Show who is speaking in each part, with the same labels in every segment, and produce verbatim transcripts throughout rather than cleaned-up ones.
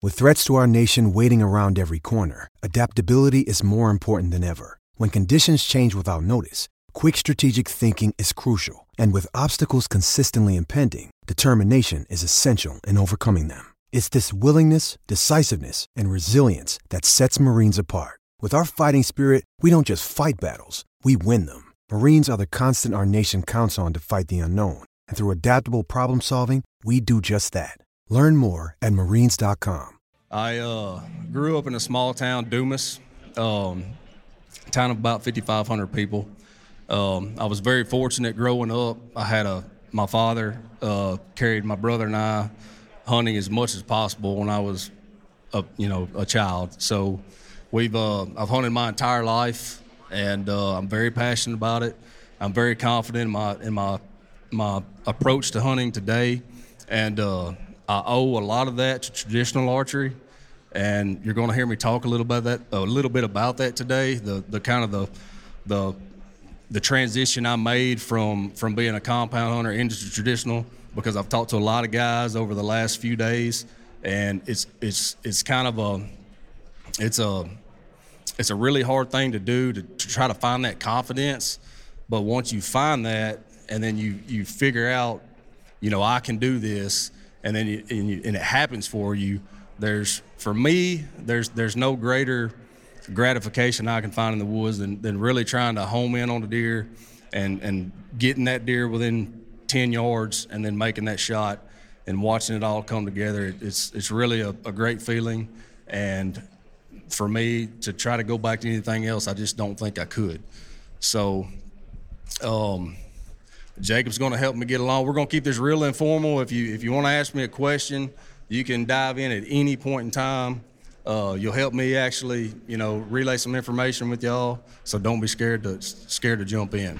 Speaker 1: With threats to our nation waiting around every corner, adaptability is more important than ever. When conditions change without notice, quick strategic thinking is crucial. And with obstacles consistently impending, determination is essential in overcoming them. It's this willingness, decisiveness, and resilience that sets Marines apart. With our fighting spirit, we don't just fight battles, we win them. Marines are the constant our nation counts on to fight the unknown. And through adaptable problem solving, we do just that. Learn more at marines dot com.
Speaker 2: I uh, grew up in a small town, Dumas, um, town of about fifty-five hundred people. Um, I was very fortunate growing up. I had a my father uh, carried my brother and I hunting as much as possible when I was a you know a child. So we've uh, I've hunted my entire life, and uh, I'm very passionate about it. I'm very confident in my in my my approach to hunting today, and uh, I owe a lot of that to traditional archery. And you're going to hear me talk a little bit about that, a little bit about that today. The the kind of the the the transition I made from from being a compound hunter into traditional, because I've talked to a lot of guys over the last few days, and it's it's it's kind of a it's a it's a really hard thing to do to, to try to find that confidence. But once you find that, and then you you figure out, you know, I can do this, and then you, and, you, and it happens for you. There's for me, there's there's no greater gratification I can find in the woods than, than really trying to home in on the deer and, and getting that deer within ten yards and then making that shot and watching it all come together. It's it's really a, a great feeling, and for me to try to go back to anything else, I just don't think I could. So um, Jacob's going to help me get along. We're going to keep this real informal. If you if you want to ask me a question, you can dive in at any point in time. Uh, you'll help me actually, you know, relay some information with y'all. So don't be scared to scared to jump in.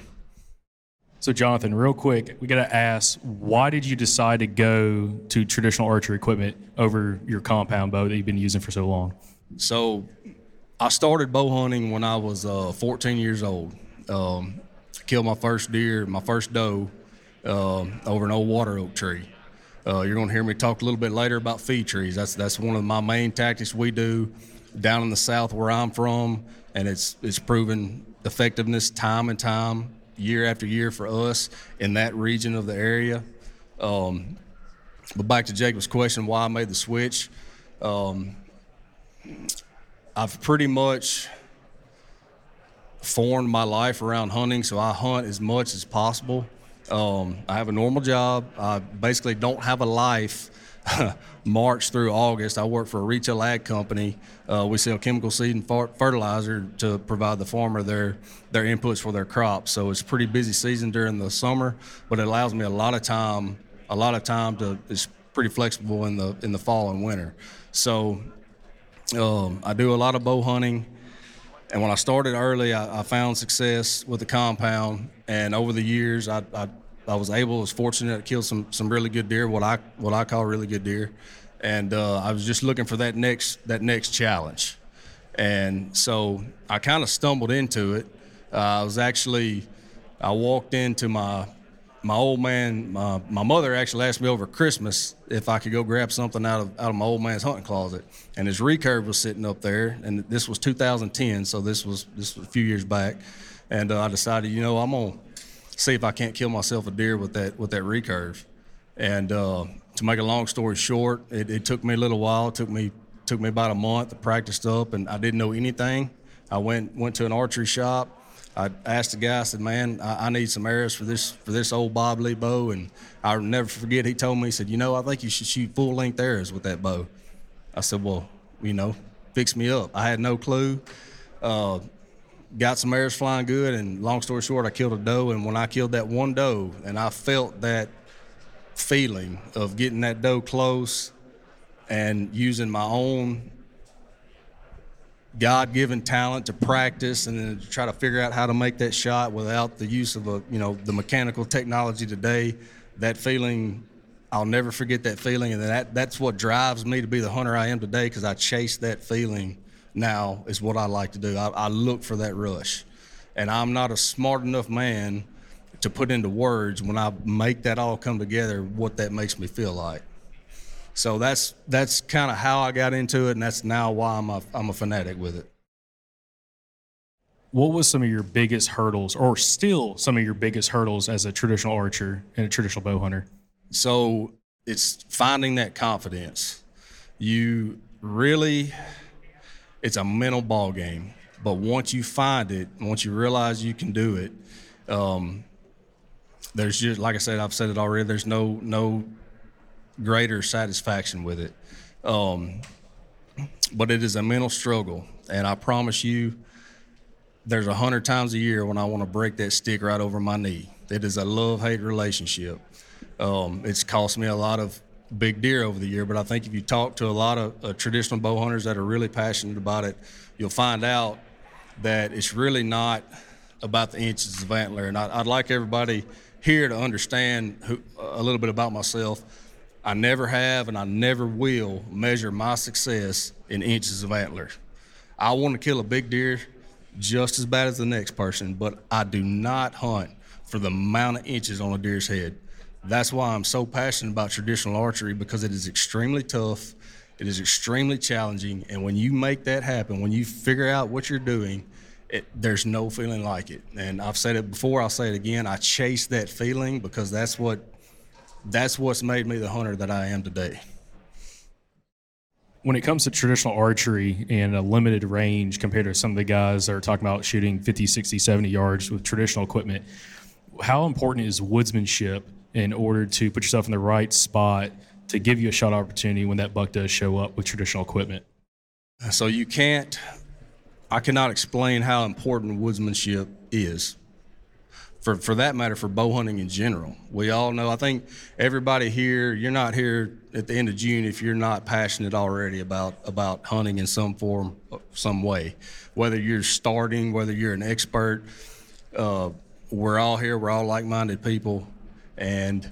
Speaker 3: So Jonathan, real quick, we got to ask, why did you decide to go to traditional archery equipment over your compound bow that you've been using for so long?
Speaker 2: So I started bow hunting when I was uh, fourteen years old. Um, killed my first deer, my first doe, uh, over an old water oak tree. Uh, you're going to hear me talk a little bit later about feed trees. That's that's one of my main tactics we do down in the south where I'm from, and it's it's proven effectiveness time and time, year after year for us in that region of the area. Um, but back to Jacob's question, why I made the switch. Um, I've pretty much formed my life around hunting, so I hunt as much as possible. Um, I have a normal job. I basically don't have a life March through August. I work for a retail ag company. Uh, we sell chemical seed and fertilizer to provide the farmer their their inputs for their crops. So it's a pretty busy season during the summer, but it allows me a lot of time. A lot of time to. It's pretty flexible in the in the fall and winter. So um, I do a lot of bow hunting. And when I started early, I, I found success with the compound, and over the years, I, I I was able, was fortunate to kill some some really good deer, what I what I call really good deer, and uh, I was just looking for that next that next challenge, and so I kind of stumbled into it. Uh, I was actually, I walked into my my old man. My, my mother actually asked me over Christmas if I could go grab something out of out of my old man's hunting closet, and his recurve was sitting up there, and this was two thousand ten, so this was this was a few years back, and uh, I decided, you know, I'm gonna see if I can't kill myself a deer with that with that recurve, and uh, to make a long story short, it, it took me a little while. It took me took me about a month to practice up, and I didn't know anything. I went went to an archery shop. I asked the guy, I said, man, I, I need some arrows for this for this old Bob Lee bow. And I'll never forget, he told me, he said, you know, I think you should shoot full-length arrows with that bow. I said, well, you know, fix me up. I had no clue. Uh, got some arrows flying good, and long story short, I killed a doe. And when I killed that one doe, and I felt that feeling of getting that doe close and using my own God-given talent to practice and then to try to figure out how to make that shot without the use of a, you know, the mechanical technology today, that feeling, I'll never forget that feeling. And that that's what drives me to be the hunter I am today, because I chase that feeling now is what I like to do. I, I look for that rush. And I'm not a smart enough man to put into words when I make that all come together what that makes me feel like. So that's that's kind of how I got into it, and that's now why I'm a, I'm a fanatic with it.
Speaker 3: What was some of your biggest hurdles, or still some of your biggest hurdles as a traditional archer and a traditional bow hunter?
Speaker 2: So it's finding that confidence. You really, it's a mental ball game. But once you find it, once you realize you can do it, um, there's just, like I said, I've said it already, there's no no greater satisfaction with it. Um, but it is a mental struggle. And I promise you, there's a hundred times a year when I want to break that stick right over my knee. It is a love-hate relationship. Um, it's cost me a lot of big deer over the year, but I think if you talk to a lot of uh, traditional bow hunters that are really passionate about it, you'll find out that it's really not about the inches of antler. And I, I'd like everybody here to understand who, a little bit about myself. I never have and I never will measure my success in inches of antler. I want to kill a big deer just as bad as the next person, but I do not hunt for the amount of inches on a deer's head. That's why I'm so passionate about traditional archery, because it is extremely tough, it is extremely challenging, and when you make that happen, when you figure out what you're doing, it, there's no feeling like it. And I've said it before, I'll say it again, I chase that feeling because that's what that's what's made me the hunter that I am today.
Speaker 3: When it comes to traditional archery and a limited range compared to some of the guys that are talking about shooting fifty, sixty, seventy yards with traditional equipment, how important is woodsmanship in order to put yourself in the right spot to give you a shot opportunity when that buck does show up with traditional equipment?
Speaker 2: So you can't, I cannot explain how important woodsmanship is. For, for that matter, for bow hunting in general. We all know, I think everybody here, you're not here at the end of June if you're not passionate already about, about hunting in some form, some way. Whether you're starting, whether you're an expert, uh, we're all here, we're all like-minded people. And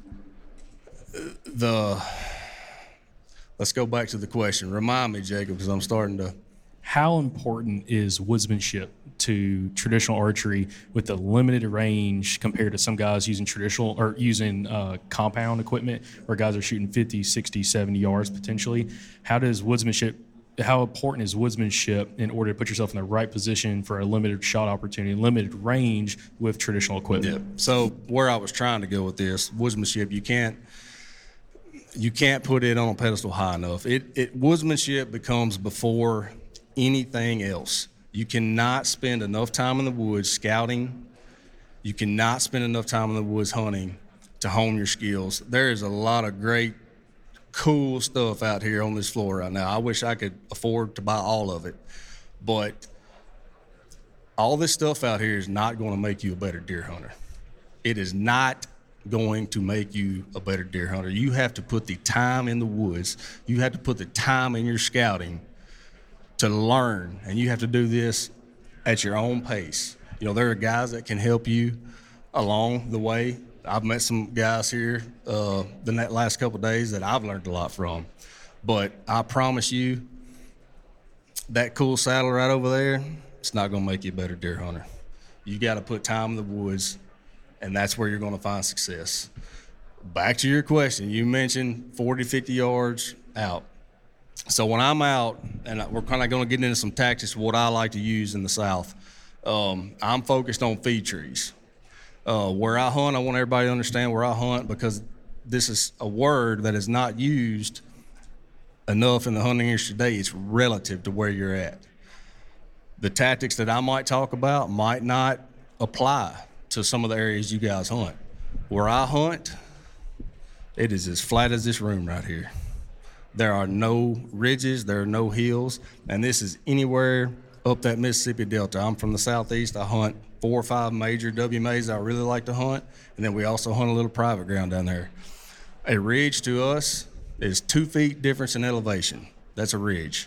Speaker 2: the, let's go back to the question. Remind me, Jacob, because I'm starting to.
Speaker 3: How important is woodsmanship to traditional archery with the limited range compared to some guys using traditional or using uh, compound equipment where guys are shooting fifty, sixty, seventy yards potentially? How does woodsmanship, how important is woodsmanship in order to put yourself in the right position for a limited shot opportunity, limited range with traditional equipment?
Speaker 2: Yeah. So where I was trying to go with this, woodsmanship, you can't, you can't put it on a pedestal high enough. It, it woodsmanship becomes before anything else. You cannot spend enough time in the woods scouting. You cannot spend enough time in the woods hunting to hone your skills. There is a lot of great, cool stuff out here on this floor right now. I wish I could afford to buy all of it, but all this stuff out here is not going to make you a better deer hunter. It is not going to make you a better deer hunter. You have to put the time in the woods. You have to put the time in your scouting to learn, and you have to do this at your own pace. You know, there are guys that can help you along the way. I've met some guys here uh, the last couple of days that I've learned a lot from. But I promise you, that cool saddle right over there, it's not going to make you a better deer hunter. You got to put time in the woods, and that's where you're going to find success. Back to your question, you mentioned forty, fifty yards out. So when I'm out, and we're kind of going to get into some tactics of what I like to use in the South, um, I'm focused on feed trees. Uh, where I hunt, I want everybody to understand where I hunt, because this is a word that is not used enough in the hunting industry today. It's relative to where you're at. The tactics that I might talk about might not apply to some of the areas you guys hunt. Where I hunt, it is as flat as this room right here. There are no ridges, there are no hills, and this is anywhere up that Mississippi Delta. I'm from the southeast. I hunt four or five major W M As I really like to hunt, and then we also hunt a little private ground down there. A ridge to us is two feet difference in elevation. That's a ridge.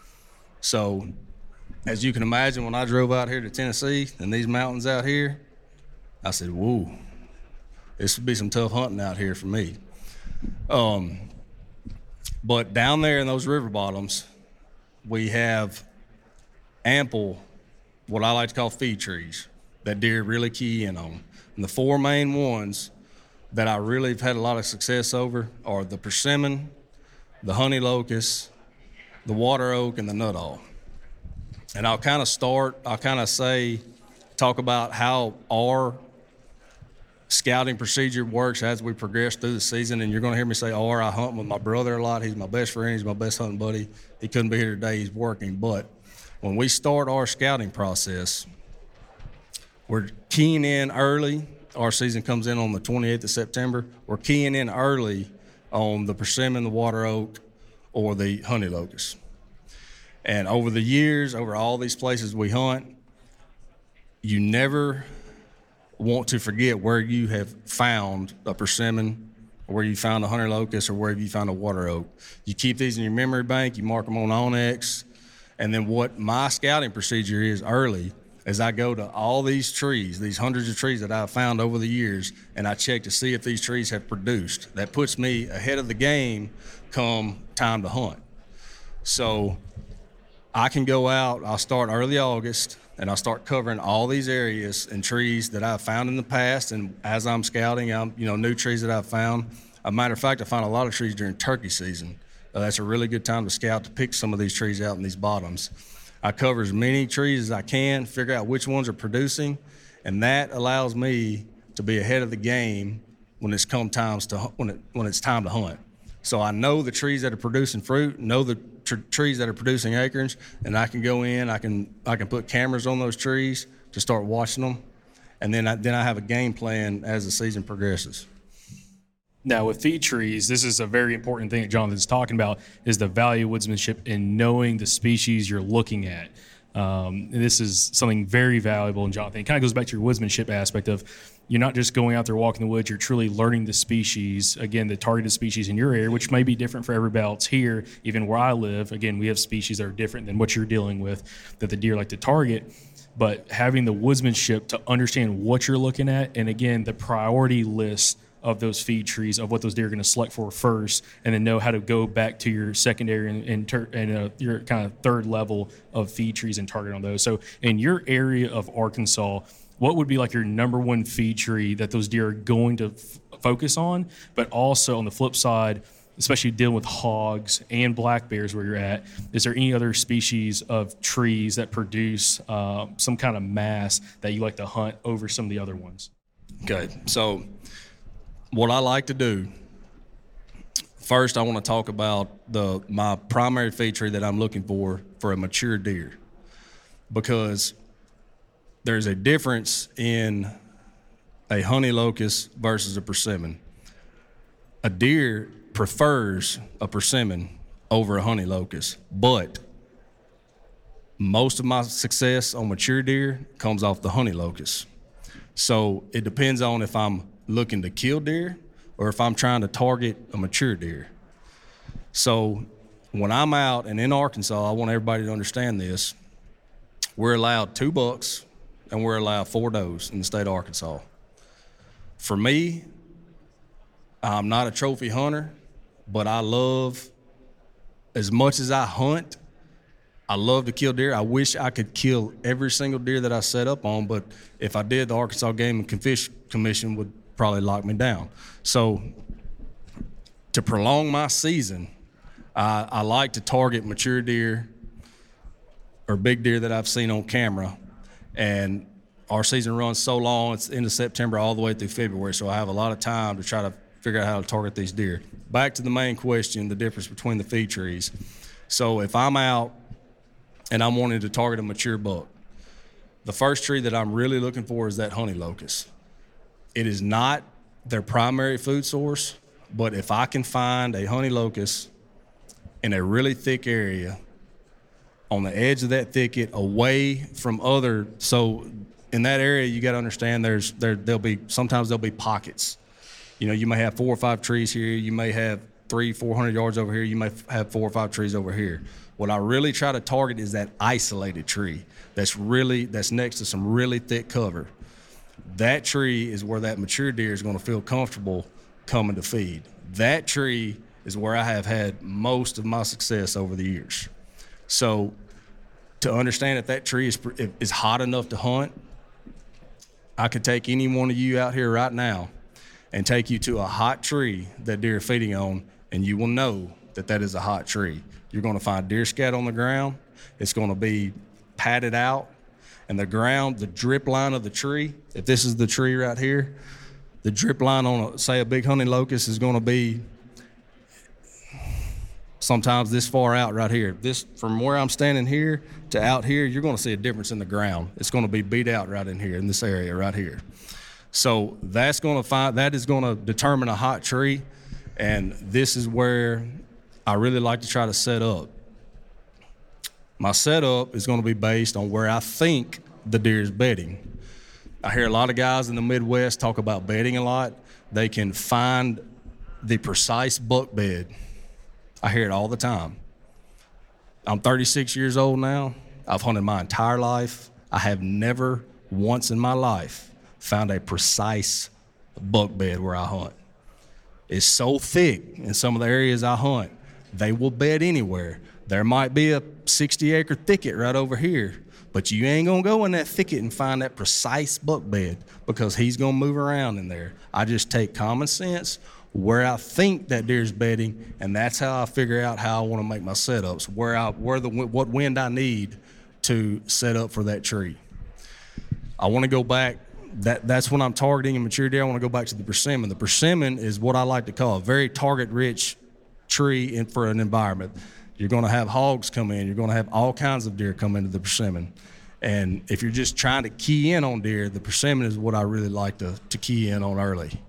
Speaker 2: So as you can imagine, when I drove out here to Tennessee and these mountains out here, I said, whoa, this would be some tough hunting out here for me. Um, But down there in those river bottoms, we have ample, what I like to call feed trees, that deer really key in on. And the four main ones that I really have had a lot of success over are the persimmon, the honey locust, the water oak, and the nuttall. And I'll kind of start, I'll kind of say, talk about how our scouting procedure works as we progress through the season. And you're going to hear me say, R, I hunt with my brother a lot. He's my best friend. He's my best hunting buddy. He couldn't be here today. He's working. But when we start our scouting process, we're keying in early. Our season comes in on the twenty-eighth of September. We're keying in early on the persimmon, the water oak, or the honey locust. And over the years, over all these places we hunt, you never want to forget where you have found a persimmon, or where you found a honey locust, or where you found a water oak. You keep these in your memory bank, you mark them on Onyx, and then what my scouting procedure is early is I go to all these trees, these hundreds of trees that I've found over the years, and I check to see if these trees have produced. That puts me ahead of the game come time to hunt. So I can go out, I'll start early August, and I'll start covering all these areas and trees that I've found in the past. And as I'm scouting, I'm, you know, new trees that I've found. As a matter of fact, I find a lot of trees during turkey season. Uh, that's a really good time to scout, to pick some of these trees out in these bottoms. I cover as many trees as I can, figure out which ones are producing, and that allows me to be ahead of the game when it's come times to when it when it's time to hunt. So I know the trees that are producing fruit, know the tr- trees that are producing acorns, and I can go in, I can I can put cameras on those trees to start watching them, and then I, then I have a game plan as the season progresses.
Speaker 3: Now, with feed trees, this is a very important thing that Jonathan's talking about, is the value of woodsmanship in knowing the species you're looking at. Um, this is something very valuable, and Jonathan, it kind of goes back to your woodsmanship aspect of you're not just going out there walking the woods, you're truly learning the species, again, the targeted species in your area, which may be different for everybody else here, even where I live. Again, we have species that are different than what you're dealing with that the deer like to target. But having the woodsmanship to understand what you're looking at, and again, the priority list of those feed trees, of what those deer are going to select for first, and then know how to go back to your secondary and, and, ter- and uh, your kind of third level of feed trees and target on those. So in your area of Arkansas, what would be like your number one feed tree that those deer are going to f- focus on? But also on the flip side, especially dealing with hogs and black bears where you're at, is there any other species of trees that produce uh, some kind of mass that you like to hunt over some of the other ones?
Speaker 2: Okay, so what I like to do, first I want to talk about the my primary feed tree that I'm looking for for a mature deer, because there's a difference in a honey locust versus a persimmon. A deer prefers a persimmon over a honey locust, but most of my success on mature deer comes off the honey locust. So it depends on if I'm looking to kill deer or if I'm trying to target a mature deer. So when I'm out and in Arkansas, I want everybody to understand this. We're allowed two bucks and we're allowed four does in the state of Arkansas. For me, I'm not a trophy hunter, but I love, as much as I hunt, I love to kill deer. I wish I could kill every single deer that I set up on, but if I did, the Arkansas Game and Fish Commission would probably lock me down. So to prolong my season, I, I like to target mature deer or big deer that I've seen on camera. And our season runs so long, it's into September all the way through February, so I have a lot of time to try to figure out how to target these deer. Back to the main question, the difference between the feed trees. So if I'm out and I'm wanting to target a mature buck, the first tree that I'm really looking for is that honey locust. It is not their primary food source, but if I can find a honey locust in a really thick area, on the edge of that thicket, away from other, so in that area you got to understand there's there there'll be sometimes there'll be pockets. You know, you may have four or five trees here, you may have three, four hundred yards over here, you may have four or five trees over here. What I really try to target is that isolated tree that's really that's next to some really thick cover. That tree is where that mature deer is going to feel comfortable coming to feed. That tree is where I have had most of my success over the years. So to understand if that tree is is hot enough to hunt, I could take any one of you out here right now and take you to a hot tree that deer are feeding on, and you will know that that is a hot tree. You're going to find deer scat on the ground. It's going to be padded out, and the ground, the drip line of the tree, if this is the tree right here, the drip line on, a, say, a big hunting locust is going to be sometimes this far out right here. This, from where I'm standing here to out here, you're going to see a difference in the ground. It's going to be beat out right in here, in this area right here. So that's going to find, that is going to determine a hot tree, and this is where I really like to try to set up. My setup is going to be based on where I think the deer is bedding. I hear a lot of guys in the Midwest talk about bedding a lot. They can find the precise buck bed. I hear it all the time. I'm thirty-six years old now. I've hunted my entire life. I have never once in my life found a precise buck bed where I hunt. It's so thick in some of the areas I hunt, they will bed anywhere. There might be a sixty acre thicket right over here, but you ain't gonna go in that thicket and find that precise buck bed because he's gonna move around in there. I just take common sense where I think that deer's bedding, and that's how I figure out how I want to make my setups, where I, where the, what wind I need to set up for that tree. I want to go back. That that's when I'm targeting a mature deer. I want to go back to the persimmon. The persimmon is what I like to call a very target-rich tree in, for an environment. You're going to have hogs come in. You're going to have all kinds of deer come into the persimmon. And if you're just trying to key in on deer, the persimmon is what I really like to, to key in on early.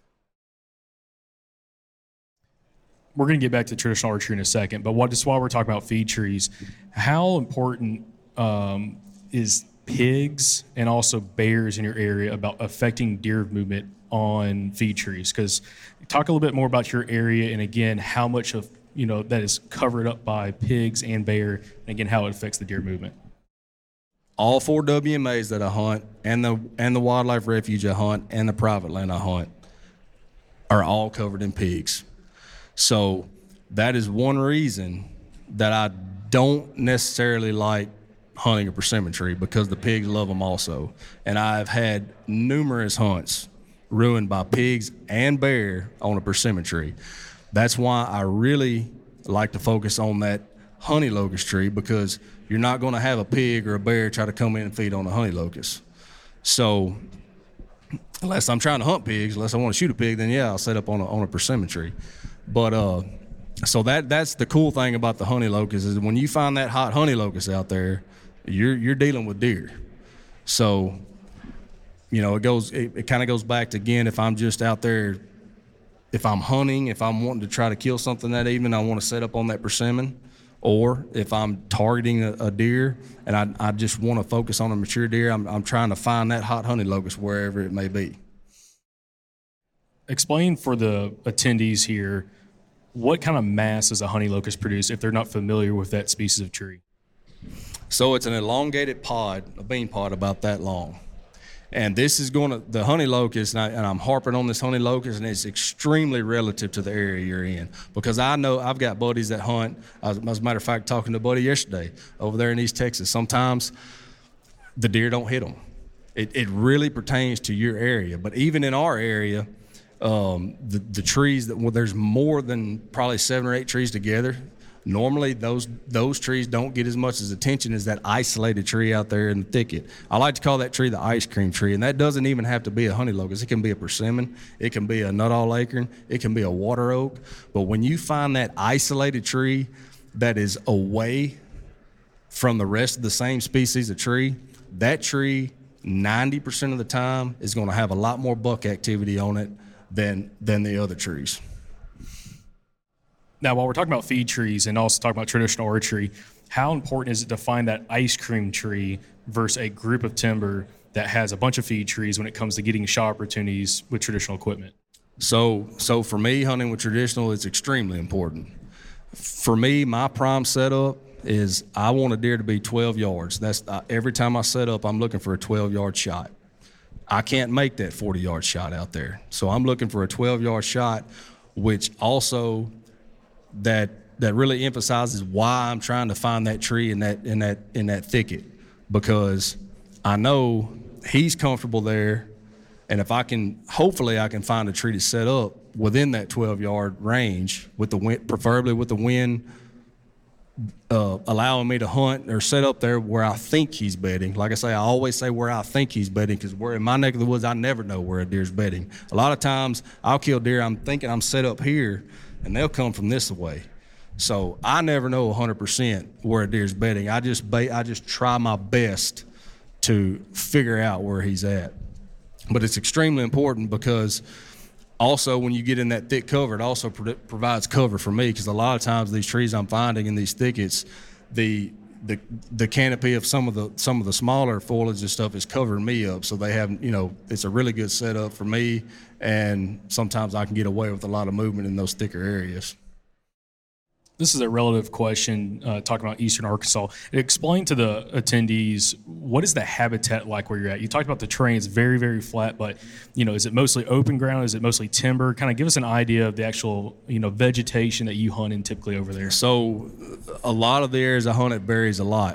Speaker 3: We're going to get back to traditional archery in a second, but what, just while we're talking about feed trees, how important um, is pigs and also bears in your area about affecting deer movement on feed trees? Because talk a little bit more about your area, and again, how much of you know that is covered up by pigs and bear, and again, how it affects the deer movement.
Speaker 2: All four W M As that I hunt, and the and the wildlife refuge I hunt, and the private land I hunt, are all covered in pigs. So that is one reason that I don't necessarily like hunting a persimmon tree, because the pigs love them also. And I've had numerous hunts ruined by pigs and bear on a persimmon tree. That's why I really like to focus on that honey locust tree, because you're not going to have a pig or a bear try to come in and feed on a honey locust. So unless I'm trying to hunt pigs, unless I want to shoot a pig, then yeah, I'll set up on a, on a persimmon tree. But uh, so that that's the cool thing about the honey locust, is when you find that hot honey locust out there, you're you're dealing with deer. So, you know, it goes it, it kind of goes back to, again, if I'm just out there, if I'm hunting, if I'm wanting to try to kill something that evening, I want to set up on that persimmon. Or if I'm targeting a, a deer and I, I just want to focus on a mature deer, I'm, I'm trying to find that hot honey locust wherever it may be.
Speaker 3: Explain for the attendees here, what kind of mass does a honey locust produce if they're not familiar with that species of tree?
Speaker 2: So it's an elongated pod, a bean pod about that long. And this is going to, the honey locust, and, I, and I'm harping on this honey locust, and it's extremely relative to the area you're in. Because I know I've got buddies that hunt. As, as a matter of fact, talking to a buddy yesterday over there in East Texas, sometimes the deer don't hit them. It, it really pertains to your area. But even in our area, um, the, the trees, that well, there's more than probably seven or eight trees together. Normally, those those trees don't get as much as attention as that isolated tree out there in the thicket. I like to call that tree the ice cream tree, and that doesn't even have to be a honey locust. It can be a persimmon, it can be a nuttall acorn, it can be a water oak. But when you find that isolated tree that is away from the rest of the same species of tree, that tree ninety percent of the time is going to have a lot more buck activity on it than than the other trees.
Speaker 3: Now, while we're talking about feed trees and also talking about traditional archery, how important is it to find that ice cream tree versus a group of timber that has a bunch of feed trees when it comes to getting shot opportunities with traditional equipment?
Speaker 2: So, so for me, hunting with traditional is extremely important. For me, my prime setup is I want a deer to be twelve yards. That's uh, every time I set up, I'm looking for a twelve yard shot. I can't make that forty yard shot out there. So I'm looking for a twelve yard shot, which also that that really emphasizes why I'm trying to find that tree in that in that in that thicket, because I know he's comfortable there, and if I can, hopefully I can find a tree to set up within that twelve-yard range, with the wind, preferably with the wind uh, allowing me to hunt or set up there where I think he's bedding. Like I say, I always say where I think he's bedding, because we're in my neck of the woods, I never know where a deer's bedding. A lot of times I'll kill deer, I'm thinking I'm set up here, and they'll come from this way. So I never know one hundred percent where a deer's bedding. I just ba- I just try my best to figure out where he's at. But it's extremely important, because also when you get in that thick cover, it also pro- provides cover for me, because a lot of times these trees I'm finding in these thickets, the the the canopy of some of the some of the smaller foliage and stuff is covering me up. So they have, you know, it's a really good setup for me, and sometimes I can get away with a lot of movement in those thicker areas.
Speaker 3: This is a relative question, uh, talking about Eastern Arkansas. Explain to the attendees, what is the habitat like where you're at? You talked about the terrain, it's very, very flat, but, you know, is it mostly open ground? Is it mostly timber? Kind of give us an idea of the actual, you know, vegetation that you hunt in typically over there.
Speaker 2: So a lot of the areas I hunt at varies a lot.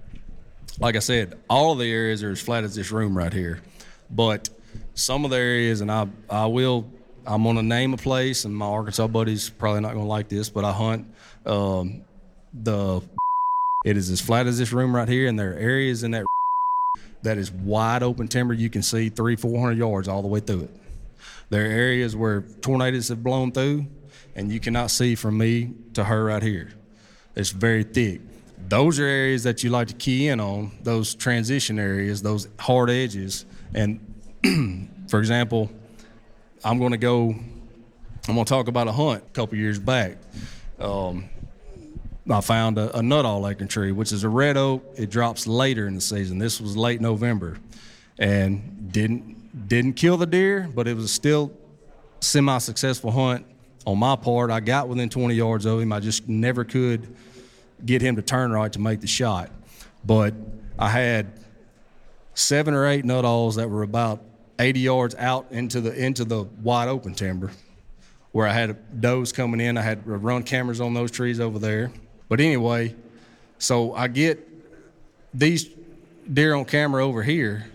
Speaker 2: Like I said, all of the areas are as flat as this room right here. But some of the areas, and I, I will, I'm going to name a place, and my Arkansas buddies probably not going to like this, but I hunt um, the, it is as flat as this room right here, and there are areas in that that is wide open timber. You can see three, four hundred yards all the way through it. There are areas where tornadoes have blown through, and you cannot see from me to her right here. It's very thick. Those are areas that you like to key in on, those transition areas, those hard edges. And for example, I'm going to go, I'm going to talk about a hunt a couple years back. Um, I found a, a Nuttall acorn tree, which is a red oak. It drops later in the season. This was late November, and didn't didn't kill the deer, but it was still semi-successful hunt on my part. I got within twenty yards of him. I just never could get him to turn right to make the shot. But I had seven or eight Nuttalls that were about eighty yards out into the into the wide open timber, where I had does coming in. I had run cameras on those trees over there. But anyway, so I get these deer on camera over here,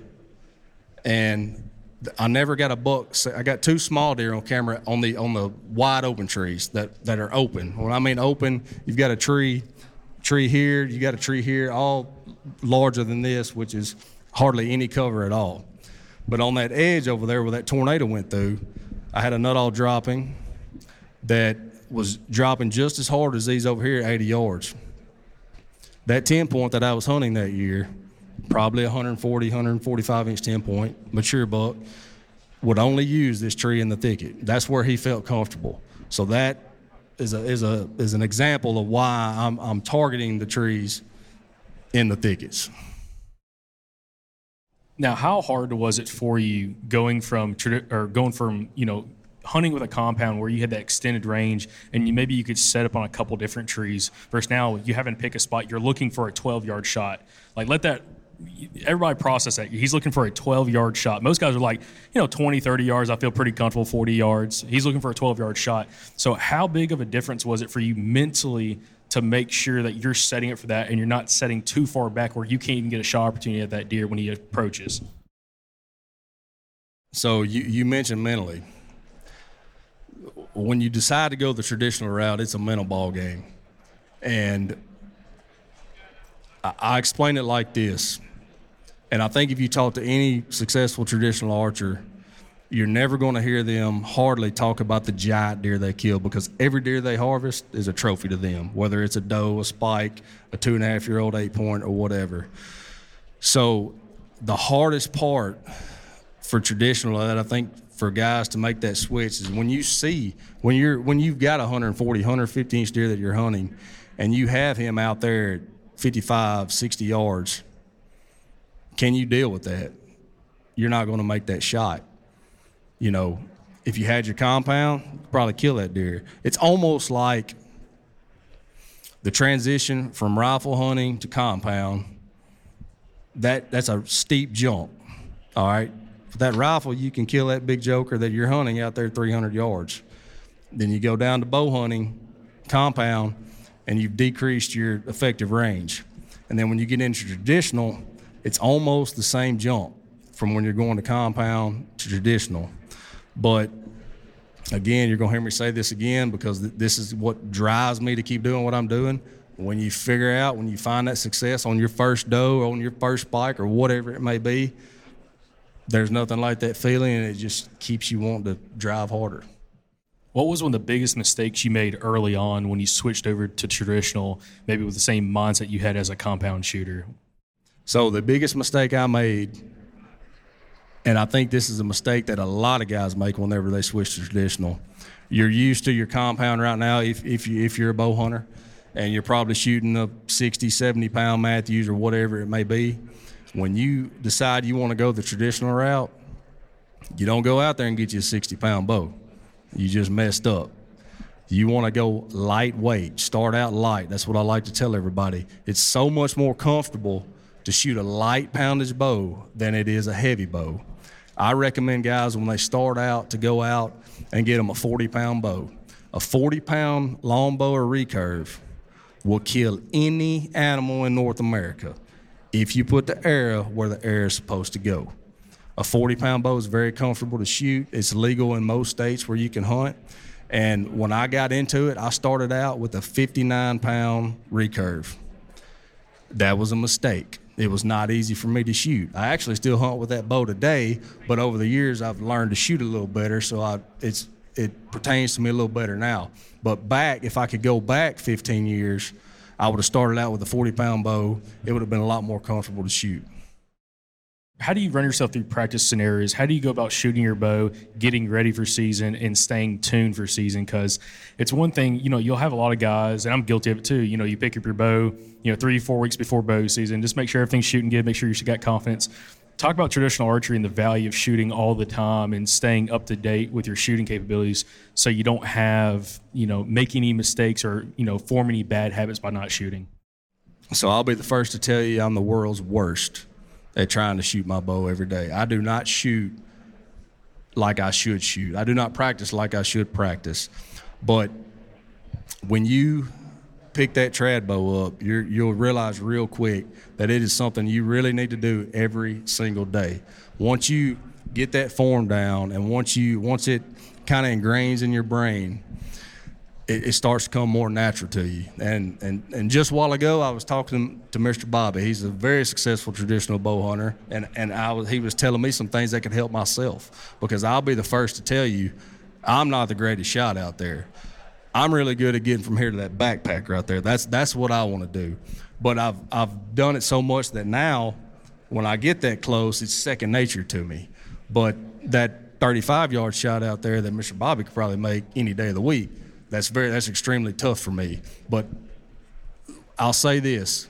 Speaker 2: and I never got a buck. I got two small deer on camera on the on the wide open trees that, that are open. When I mean open, you've got a tree, tree here, you got a tree here, all larger than this, which is hardly any cover at all. But on that edge over there where that tornado went through, I had a Nuttall dropping that was dropping just as hard as these over here at eighty yards. That ten point that I was hunting that year, probably one forty, one forty-five inch ten point, mature buck, would only use this tree in the thicket. That's where he felt comfortable. So that is a is a is an example of why I'm I'm targeting the trees in the thickets.
Speaker 3: Now, how hard was it for you going from or going from you know hunting with a compound where you had that extended range, and you, maybe you could set up on a couple different trees, versus now you haven't picked a spot, you're looking for a twelve yard shot? Like, let that, everybody process that. He's looking for a twelve yard shot. Most guys are like, you know, twenty, thirty yards, I feel pretty comfortable, forty yards. He's looking for a twelve yard shot. So how big of a difference was it for you mentally to make sure that you're setting it for that, and you're not setting too far back where you can't even get a shot opportunity at that deer when he approaches?
Speaker 2: So you, you mentioned mentally. When you decide to go the traditional route, it's a mental ball game. And I, I explain it like this. And I think if you talk to any successful traditional archer, you're never going to hear them hardly talk about the giant deer they kill, because every deer they harvest is a trophy to them, whether it's a doe, a spike, a two and a half year old eight point, or whatever. So the hardest part for traditional that I think for guys to make that switch is when you see, when you're when you've got a one forty, one fifty inch deer that you're hunting, and you have him out there at fifty-five, sixty yards, can you deal with that? You're not going to make that shot. You know, if you had your compound, you'd probably kill that deer. It's almost like the transition from rifle hunting to compound. That that's a steep jump, all right? With that rifle, you can kill that big joker that you're hunting out there three hundred yards. Then you go down to bow hunting, compound, and you've decreased your effective range. And then when you get into traditional, it's almost the same jump from when you're going to compound to traditional. But Again, you're going to hear me say this again because th- this is what drives me to keep doing what I'm doing. When you figure out, when you find that success on your first doe or on your first spike or whatever it may be, there's nothing like that feeling, and it just keeps you wanting to drive harder.
Speaker 3: What was one of the biggest mistakes you made early on when you switched over to traditional, maybe with the same mindset you had as a compound shooter?
Speaker 2: So the biggest mistake I made, and I think this is a mistake that a lot of guys make whenever they switch to traditional. You're used to your compound right now if, if, you, if you're a bow hunter, and you're probably shooting a sixty, seventy pound Matthews or whatever it may be. When you decide you want to go the traditional route, you don't go out there and get you a sixty pound bow. You just messed up. You want to go lightweight, start out light. That's what I like to tell everybody. It's so much more comfortable to shoot a light poundage bow than it is a heavy bow. I recommend guys when they start out to go out and get them a forty pound bow. A forty pound longbow or recurve will kill any animal in North America if you put the arrow where the arrow is supposed to go. A forty pound bow is very comfortable to shoot. It's legal in most states where you can hunt. And when I got into it, I started out with a fifty-nine pound recurve. That was a mistake. It was not easy for me to shoot. I actually still hunt with that bow today, but over the years I've learned to shoot a little better, so I, it's it pertains to me a little better now. But back, if I could go back fifteen years, I would have started out with a forty pound bow. It would have been a lot more comfortable to shoot.
Speaker 3: How do you run yourself through practice scenarios? How do you go about shooting your bow, getting ready for season, and staying tuned for season? Because it's one thing, you know, you'll have a lot of guys, and I'm guilty of it too. You know, you pick up your bow, you know, three, four weeks before bow season, just make sure everything's shooting good, make sure you got confidence. Talk about traditional archery and the value of shooting all the time and staying up to date with your shooting capabilities so you don't have, you know, make any mistakes or, you know, form any bad habits by not shooting.
Speaker 2: So I'll be the first to tell you I'm the world's worst at trying to shoot my bow every day. I do not shoot like I should shoot. I do not practice like I should practice. But when you pick that trad bow up, you're, you'll realize real quick that it is something you really need to do every single day. Once you get that form down and once you once it kind of ingrains in your brain, it, it starts to come more natural to you. And, and and just a while ago, I was talking to Mister Bobby. He's a very successful traditional bow hunter, and, and I was, he was telling me some things that could help myself, because I'll be the first to tell you I'm not the greatest shot out there. I'm really good at getting from here to that backpack right there. That's that's what I want to do. But I've I've done it so much that now when I get that close, it's second nature to me. But that thirty-five yard shot out there that Mister Bobby could probably make any day of the week, that's very that's extremely tough for me. But I'll say this.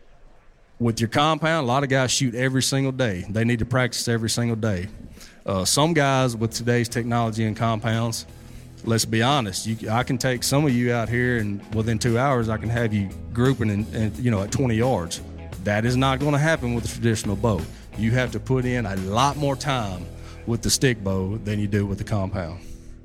Speaker 2: With your compound, a lot of guys shoot every single day. They need to practice every single day. Uh, some guys with today's technology and compounds, let's be honest, you, I can take some of you out here, and within two hours I can have you grouping and, and you know, at twenty yards. That is not going to happen with a traditional bow. You have to put in a lot more time with the stick bow than you do with the compound.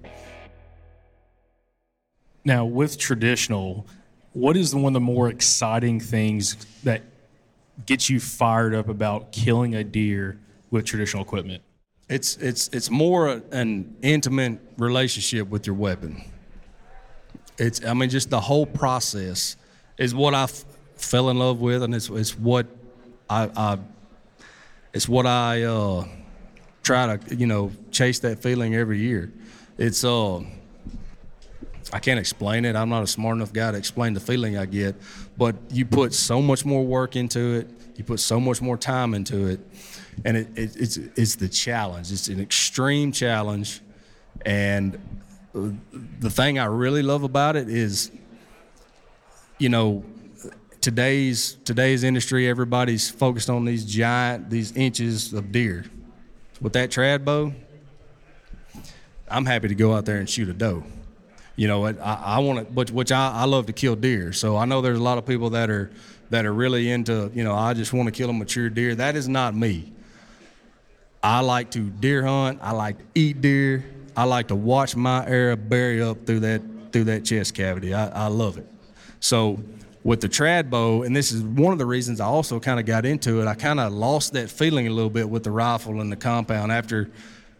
Speaker 3: Now, with traditional, what is one of the more exciting things that gets you fired up about killing a deer with traditional equipment?
Speaker 2: It's it's it's more an intimate relationship with your weapon. It's I mean just the whole process is what I f- fell in love with, and it's it's what I, I it's what I uh, try to you know chase that feeling every year. It's uh I can't explain it. I'm not a smart enough guy to explain the feeling I get, but you put so much more work into it. You put so much more time into it. And it, it, it's it's the challenge. It's an extreme challenge, and the thing I really love about it is, you know, today's today's industry, everybody's focused on these giant, these inches of deer. With that trad bow, I'm happy to go out there and shoot a doe. You know, I, I want to, which, which I, I love to kill deer. So I know there's a lot of people that are that are really into, you know, I just want to kill a mature deer. That is not me. I like to deer hunt. I like to eat deer. I like to watch my arrow bury up through that through that chest cavity. I, I love it. So with the trad bow, and this is one of the reasons I also kind of got into it, I kind of lost that feeling a little bit with the rifle and the compound after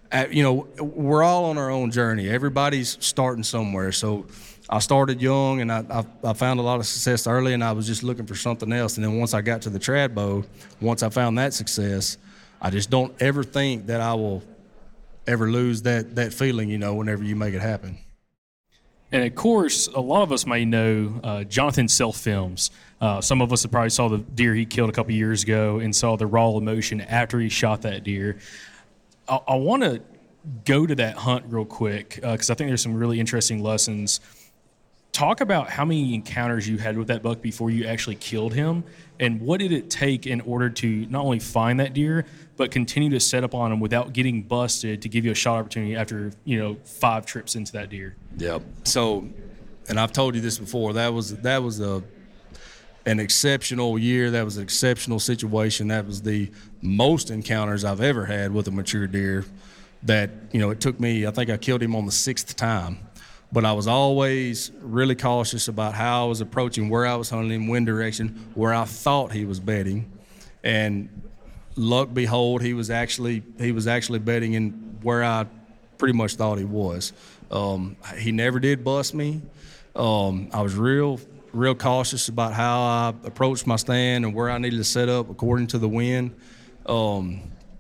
Speaker 2: at, you know, we're all on our own journey. Everybody's starting somewhere. So I started young, and I, I, I found a lot of success early, and I was just looking for something else. And then once I got to the trad bow, once I found that success, I just don't ever think that I will ever lose that that feeling, you know, whenever you make it happen.
Speaker 3: And of course, a lot of us may know uh, Jonathan Self Films. Uh, some of us have probably saw the deer he killed a couple years ago and saw the raw emotion after he shot that deer. I, I want to go to that hunt real quick because uh, I think there's some really interesting lessons. Talk about how many encounters you had with that buck before you actually killed him, and what did it take in order to not only find that deer, but continue to set up on him without getting busted to give you a shot opportunity after, you know, five trips into that deer.
Speaker 2: Yep. So, and I've told you this before, that was that was a an exceptional year. That was an exceptional situation. That was the most encounters I've ever had with a mature deer. That, you know, it took me, I think I killed him on the sixth time. But I was always really cautious about how I was approaching, where I was hunting him, wind direction, where I thought he was bedding. And luck behold, he was actually he was actually bedding in where I pretty much thought he was. Um, he never did bust me. Um, I was real real cautious about how I approached my stand and where I needed to set up according to the wind. Um,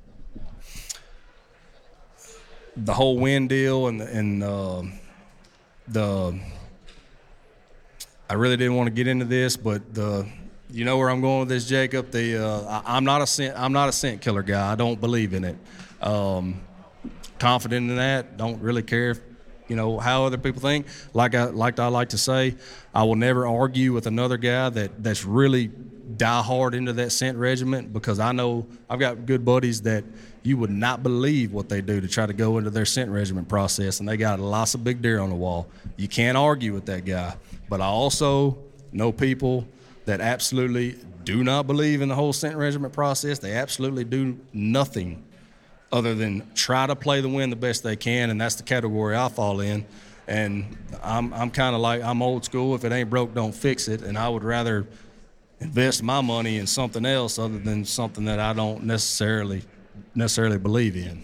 Speaker 2: the whole wind deal and and uh, the I really didn't want to get into this, but the you know where I'm going with this, Jacob. The uh, I, I'm not a scent I'm not a scent killer guy. I don't believe in it. Um, confident in that. Don't really care if, you know, how other people think. Like I like I like to say, I will never argue with another guy that that's really die hard into that scent regiment, because I know I've got good buddies that you would not believe what they do to try to go into their scent regiment process, and they got lots of big deer on the wall. You can't argue with that guy. But I also know people that absolutely do not believe in the whole scent regiment process. They absolutely do nothing other than try to play the wind the best they can, and that's the category I fall in. And I'm I'm kind of like, I'm old school. If it ain't broke, don't fix it. And I would rather invest my money in something else other than something that I don't necessarily necessarily believe in.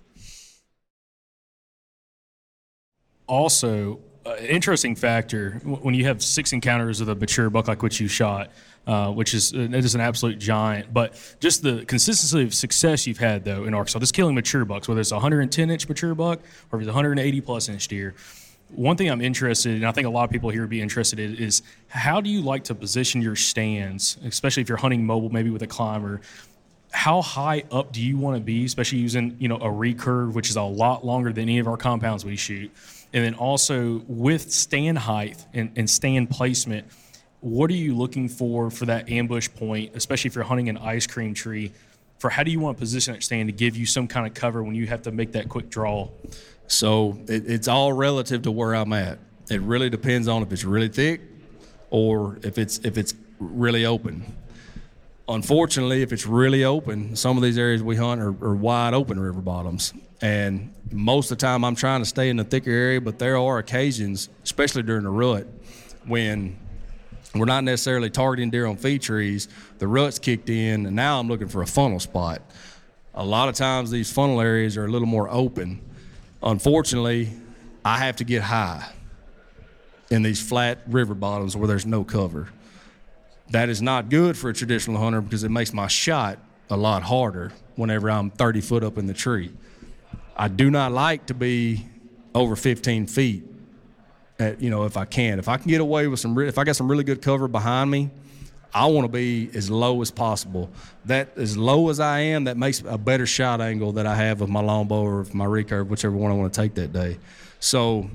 Speaker 3: Also, uh, an interesting factor when you have six encounters with a mature buck like what you shot, uh, which is it is an absolute giant, but just the consistency of success you've had though in Arkansas, just killing mature bucks, whether it's a one hundred ten inch mature buck or if it's a one hundred eighty plus inch deer. One thing I'm interested in, and I think a lot of people here would be interested in, is how do you like to position your stands, especially if you're hunting mobile, maybe with a climber. How high up do you want to be, especially using, you know, a recurve, which is a lot longer than any of our compounds we shoot? And then also with stand height and, and stand placement, what are you looking for for that ambush point, especially if you're hunting an ice cream tree? For how do you want to position that stand to give you some kind of cover when you have to make that quick draw?
Speaker 2: So it, it's all relative to where I'm at. It really depends on if it's really thick or if it's if it's really open. Unfortunately, if it's really open, some of these areas we hunt are, are wide open river bottoms. And most of the time I'm trying to stay in the thicker area, but there are occasions, especially during the rut, when we're not necessarily targeting deer on feed trees, the rut's kicked in, and now I'm looking for a funnel spot. A lot of times these funnel areas are a little more open. Unfortunately, I have to get high in these flat river bottoms where there's no cover. That is not good for a traditional hunter because it makes my shot a lot harder whenever I'm thirty foot up in the tree. I do not like to be over fifteen feet, at, you know, if I can. If I can get away with some, if I got some really good cover behind me, I want to be as low as possible. That as low as I am, that makes a better shot angle that I have with my longbow or with my recurve, whichever one I want to take that day. So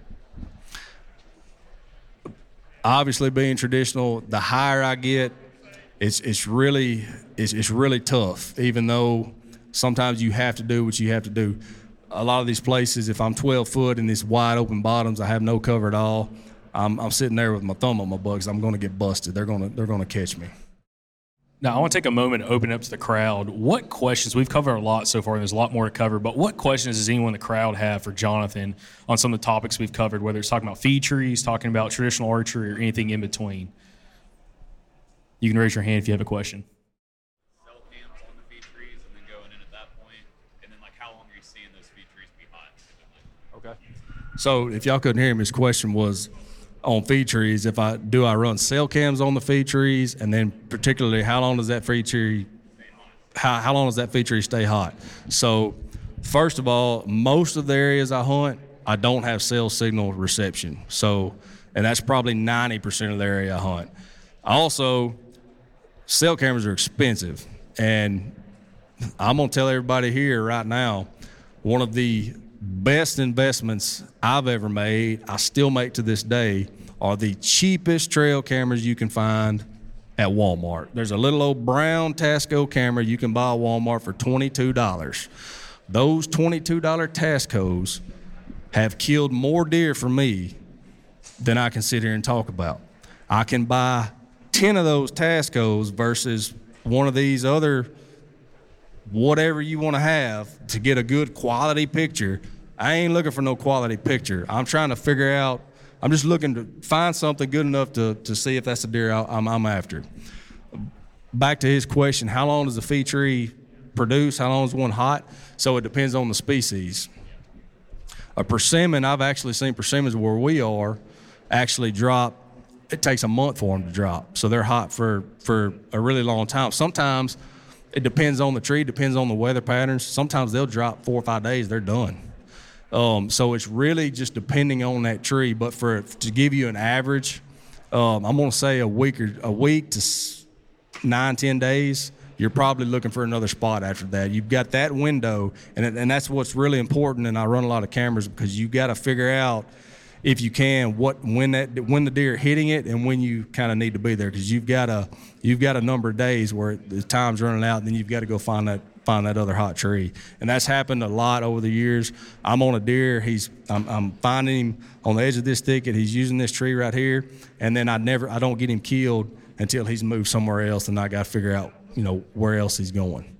Speaker 2: obviously being traditional, the higher I get, it's it's really it's, it's really tough, even though sometimes you have to do what you have to do. A lot of these places, if I'm twelve foot in these wide open bottoms, I have no cover at all. I'm, I'm sitting there with my thumb on my bugs. I'm going to get busted. They're going to they're going to catch me.
Speaker 3: Now, I want to take a moment to open up to the crowd. What questions, we've covered a lot so far, and there's a lot more to cover, but what questions does anyone in the crowd have for Jonathan on some of the topics we've covered, whether it's talking about feed trees, talking about traditional archery, or anything in between? You can raise your hand if you have a question.
Speaker 4: Cell cams on the feed trees and then going in at that point, and then like how long are you seeing those feed
Speaker 2: So if y'all couldn't hear him, his question was on feed trees, if I do I run cell cams on the feed trees, and then particularly how long does that feed tree, how, how long does that feed tree stay hot? So first of all, most of the areas I hunt, I don't have cell signal reception. So, and that's probably ninety percent of the area I hunt. Also, cell cameras are expensive, and I'm gonna tell everybody here right now, one of the best investments I've ever made, I still make to this day, are the cheapest trail cameras you can find at Walmart. There's a little old brown Tasco camera you can buy at Walmart for twenty-two dollars. Those twenty-two dollar Tascos have killed more deer for me than I can sit here and talk about. I can buy ten of those Tascos versus one of these other whatever you want to have to get a good quality picture. I ain't looking for no quality picture. I'm trying to figure out, I'm just looking to find something good enough to, to see if that's the deer I'm, I'm after. Back to his question, how long does a feed tree produce? How long is one hot? So it depends on the species. A persimmon, I've actually seen persimmons where we are actually drop, it takes a month for them to drop. So they're hot for, for a really long time. Sometimes it depends on the tree, depends on the weather patterns. Sometimes they'll drop four or five days, they're done. Um, so it's really just depending on that tree. But for to give you an average, um, I'm gonna say a week or a week to nine, ten days. You're probably looking for another spot after that. You've got that window, and and that's what's really important. And I run a lot of cameras because you got to figure out, if you can, what when that when the deer are hitting it and when you kind of need to be there, because you've got a you've got a number of days where the time's running out, and then you've got to go find that find that other hot tree. And that's happened a lot over the years. I'm on a deer. He's I'm, I'm finding him on the edge of this thicket. He's using this tree right here, and then I never I don't get him killed until he's moved somewhere else, and I got to figure out, you know, where else he's going.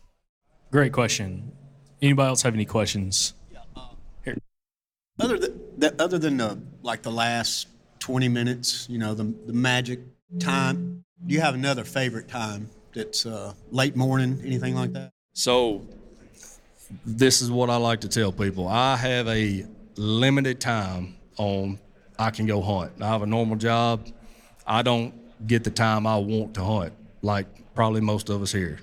Speaker 3: Great question. Anybody else have any questions? Here.
Speaker 4: Other than that, other than the like the last twenty minutes, you know, the the magic time, do you have another favorite time that's uh, late morning, anything like that?
Speaker 2: So this is what I like to tell people. I have a limited time on I can go hunt. I have a normal job. I don't get the time I want to hunt, like probably most of us here.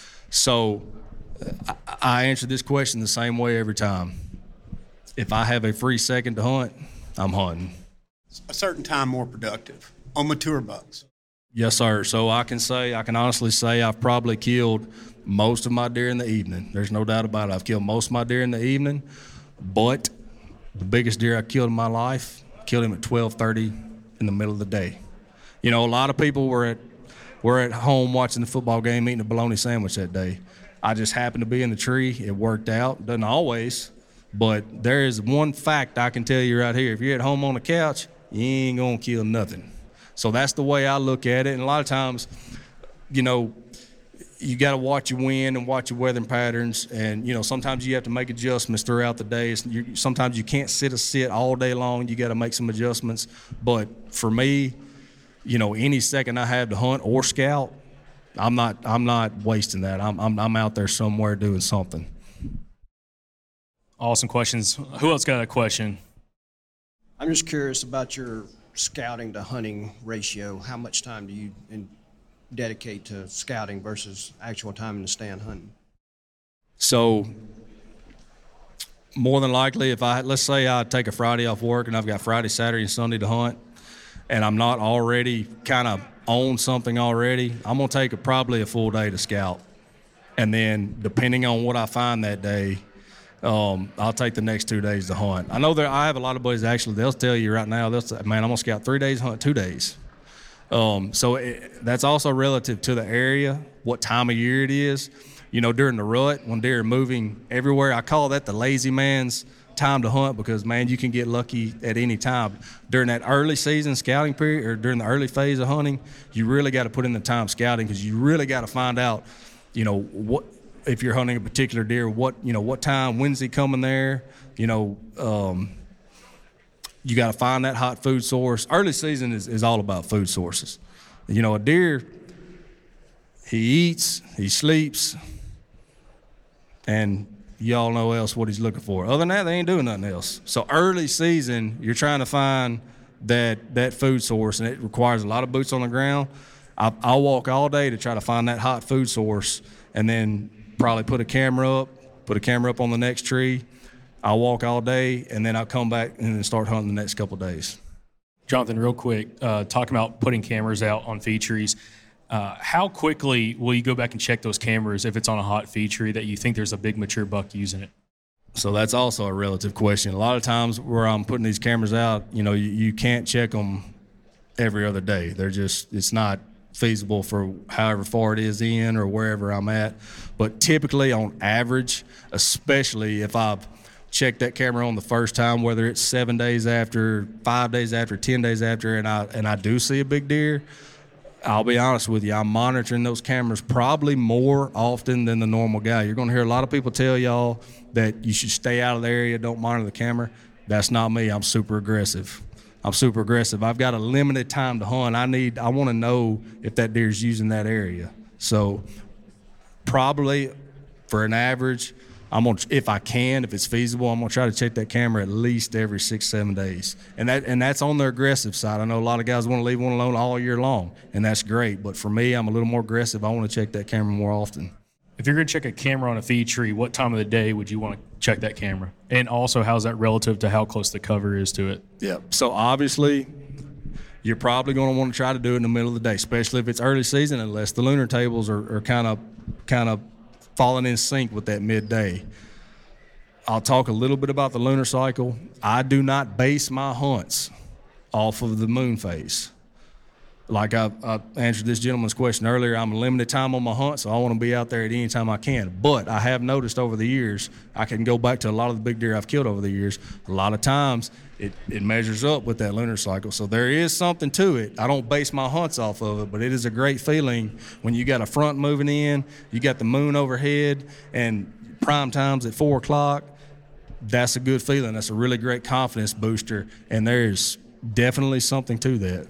Speaker 2: So I, I answer this question the same way every time. If I have a free second to hunt, I'm hunting.
Speaker 4: A certain time more productive on mature bucks.
Speaker 2: Yes, sir. So I can say, I can honestly say I've probably killed most of my deer in the evening. There's no doubt about it. I've killed most of my deer in the evening, but the biggest deer I killed in my life, killed him at twelve thirty in the middle of the day. You know, a lot of people were at were at home watching the football game, eating a bologna sandwich that day. I just happened to be in the tree. It worked out. Doesn't always, but there is one fact I can tell you right here. If you're at home on the couch, you ain't gonna kill nothing. So that's the way I look at it. And a lot of times, you know, you got to watch your wind and watch your weather patterns. And, you know, sometimes you have to make adjustments throughout the day. You, sometimes you can't sit a sit all day long. You got to make some adjustments. But for me, you know, any second I have to hunt or scout, I'm not I'm not wasting that. I'm I'm, I'm out there somewhere doing something.
Speaker 3: Awesome questions. Who else got a question?
Speaker 5: I'm just curious about your scouting to hunting ratio. How much time do you in, dedicate to scouting versus actual time in the stand hunting?
Speaker 2: So more than likely, if I let's say I take a Friday off work and I've got Friday, Saturday, and Sunday to hunt, and I'm not already kind of on something already, I'm gonna take a, probably a full day to scout, and then depending on what I find that day, Um, I'll take the next two days to hunt. I know that I have a lot of buddies actually, they'll tell you right now, they'll say, man, I'm going to scout three days, hunt two days. Um, so it, that's also relative to the area, what time of year it is. You know, during the rut, when deer are moving everywhere, I call that the lazy man's time to hunt, because, man, you can get lucky at any time. During that early season scouting period, or during the early phase of hunting, you really got to put in the time scouting, because you really got to find out, you know, what – if you're hunting a particular deer, what, you know, what time, when's he coming there? You know, um, you got to find that hot food source. Early season is, is all about food sources. You know, a deer, he eats, he sleeps, and y'all know else what he's looking for. Other than that, they ain't doing nothing else. So early season, you're trying to find that that food source, and it requires a lot of boots on the ground. I, I'll walk all day to try to find that hot food source, and then probably put a camera up, put a camera up on the next tree. I'll walk all day, and then I'll come back and then start hunting the next couple of days.
Speaker 3: Jonathan, real quick, uh, talking about putting cameras out on feed trees, uh, how quickly will you go back and check those cameras if it's on a hot feed tree that you think there's a big mature buck using it?
Speaker 2: So that's also a relative question. A lot of times where I'm putting these cameras out, you know, you, you can't check them every other day. They're just, it's not feasible for however far it is in or wherever I'm at. But typically on average, especially if I've checked that camera on the first time, whether it's seven days after, five days after, ten days after, and I and I do see a big deer, I'll be honest with you, I'm monitoring those cameras probably more often than the normal guy. You're going to hear a lot of people tell y'all that you should stay out of the area, don't monitor the camera. That's not me. I'm super aggressive. I'm super aggressive. I've got a limited time to hunt. I need, I want to know if that deer's using that area. So probably for an average, I'm gonna, if I can, if it's feasible, I'm gonna try to check that camera at least every six, seven days, and that and that's on the aggressive side. I know a lot of guys want to leave one alone all year long, and that's great. But for me, I'm a little more aggressive. I want to check that camera more often.
Speaker 3: If you're gonna check a camera on a feed tree, what time of the day would you want to check that camera? And also, how's that relative to how close the cover is to it?
Speaker 2: Yeah. So obviously, you're probably gonna want to try to do it in the middle of the day, especially if it's early season, unless the lunar tables are kind of kind of falling in sync with that midday. I'll talk a little bit about the lunar cycle. I do not base my hunts off of the moon phase. Like I, I answered this gentleman's question earlier, I'm a limited time on my hunt, so I want to be out there at any time I can. But I have noticed over the years, I can go back to a lot of the big deer I've killed over the years. A lot of times, it, it measures up with that lunar cycle. So there is something to it. I don't base my hunts off of it, but it is a great feeling when you got a front moving in, you got the moon overhead, and prime time's at four o'clock. That's a good feeling. That's a really great confidence booster, and there's definitely something to that.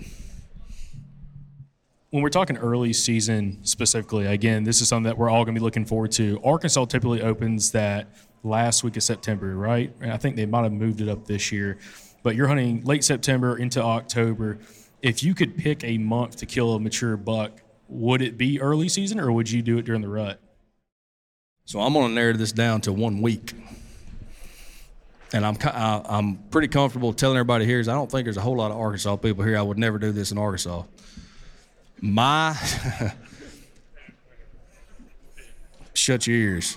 Speaker 3: When we're talking early season specifically, again, this is something that we're all going to be looking forward to. Arkansas typically opens that last week of September, right? And I think they might have moved it up this year. But you're hunting late September into October. If you could pick a month to kill a mature buck, would it be early season or would you do it during the rut?
Speaker 2: So I'm going to narrow this down to one week. And I'm I'm pretty comfortable telling everybody here is I don't think there's a whole lot of Arkansas people here. I would never do this in Arkansas. My, shut your ears.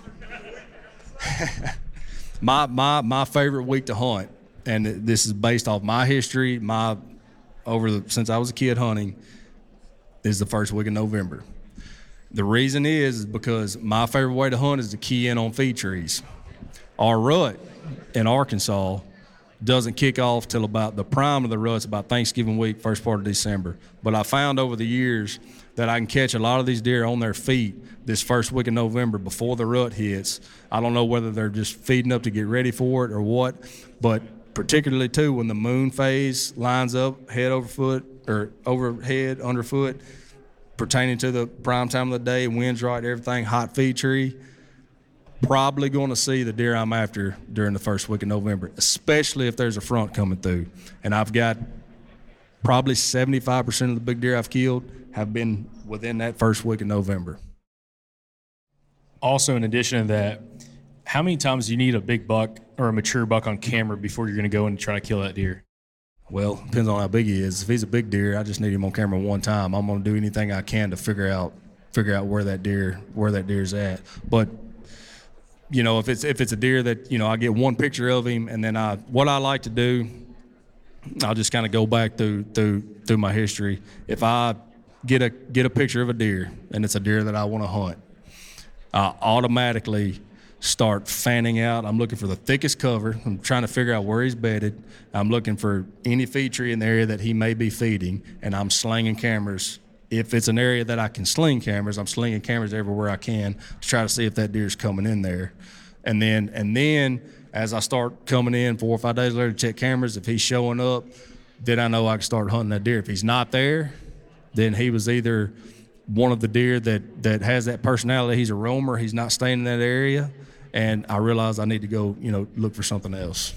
Speaker 2: my my my favorite week to hunt, and this is based off my history, my over the since I was a kid hunting, is the first week of November. The reason is, is because my favorite way to hunt is to key in on feed trees. Our rut in Arkansas doesn't kick off till about the prime of the rut's about Thanksgiving week, first part of December. But I found over the years that I can catch a lot of these deer on their feet this first week of November before the rut hits. I don't know whether they're just feeding up to get ready for it or what, but particularly too when the moon phase lines up head over foot or overhead, underfoot, pertaining to the prime time of the day, wind's right, everything, hot feed tree. Probably going to see the deer I'm after during the first week of November, especially if there's a front coming through. And I've got probably seventy-five percent of the big deer I've killed have been within that first week of November.
Speaker 3: Also, in addition to that, how many times do you need a big buck or a mature buck on camera before you're going to go and try to kill that deer?
Speaker 2: Well, depends on how big he is. If he's a big deer, I just need him on camera one time. I'm going to do anything I can to figure out figure out where that deer where that deer's at. But you know, if it's if it's a deer that, you know, I get one picture of him and then I what I like to do, I'll just kind of go back through through through my history. If I get a get a picture of a deer and it's a deer that I want to hunt, I automatically start fanning out. I'm looking for the thickest cover. I'm trying to figure out where he's bedded. I'm looking for any feed tree in the area that he may be feeding, and I'm slinging cameras. If it's an area that I can sling cameras, I'm slinging cameras everywhere I can to try to see if that deer's coming in there. And then and then as I start coming in four or five days later to check cameras, if he's showing up, then I know I can start hunting that deer. If he's not there, then he was either one of the deer that, that has that personality. He's a roamer. He's not staying in that area. and I realized I need to go, you know, look for something else.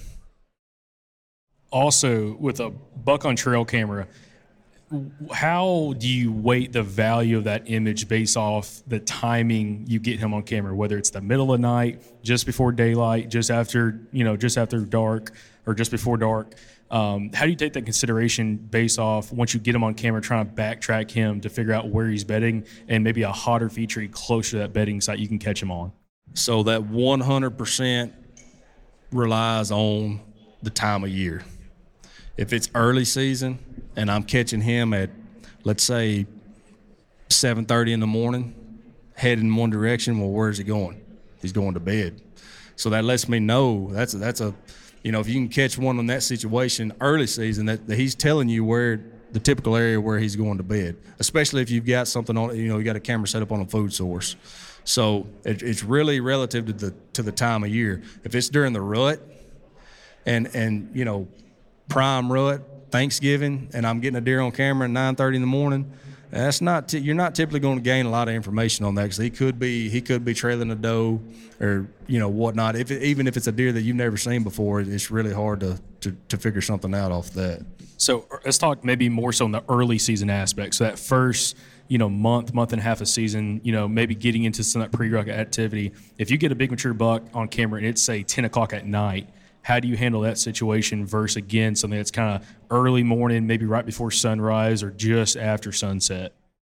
Speaker 3: Also, with a buck on trail camera, how do you weight the value of that image based off the timing you get him on camera, whether it's the middle of the night, just before daylight, just after, you know, just after dark, or just before dark? Um, how do you take that consideration based off once you get him on camera, trying to backtrack him to figure out where he's bedding and maybe a hotter feature closer to that bedding site you can catch him on?
Speaker 2: So that one hundred percent relies on the time of year. If it's early season and I'm catching him at, let's say, seven thirty in the morning, heading in one direction, well, where's he going? He's going to bed. So that lets me know that's a, that's a, you know, if you can catch one in that situation early season, that, that he's telling you where the typical area where he's going to bed, especially if you've got something on, you know, you got a camera set up on a food source. So it, it's really relative to the to the time of year. If it's during the rut and, and you know, prime rut, Thanksgiving, and I'm getting a deer on camera at nine thirty in the morning, that's not t- you're not typically going to gain a lot of information on that, because he could be he could be trailing a doe or, you know, whatnot. If it, even if it's a deer that you've never seen before, it's really hard to, to to figure something out off that.
Speaker 3: So let's talk maybe more so on the early season aspect. So that first, you know, month, month and a half of season, you know, maybe getting into some of that pre-rut activity. If you get a big mature buck on camera and it's, say, ten o'clock at night, how do you handle that situation versus, again, something that's kind of early morning, maybe right before sunrise or just after sunset?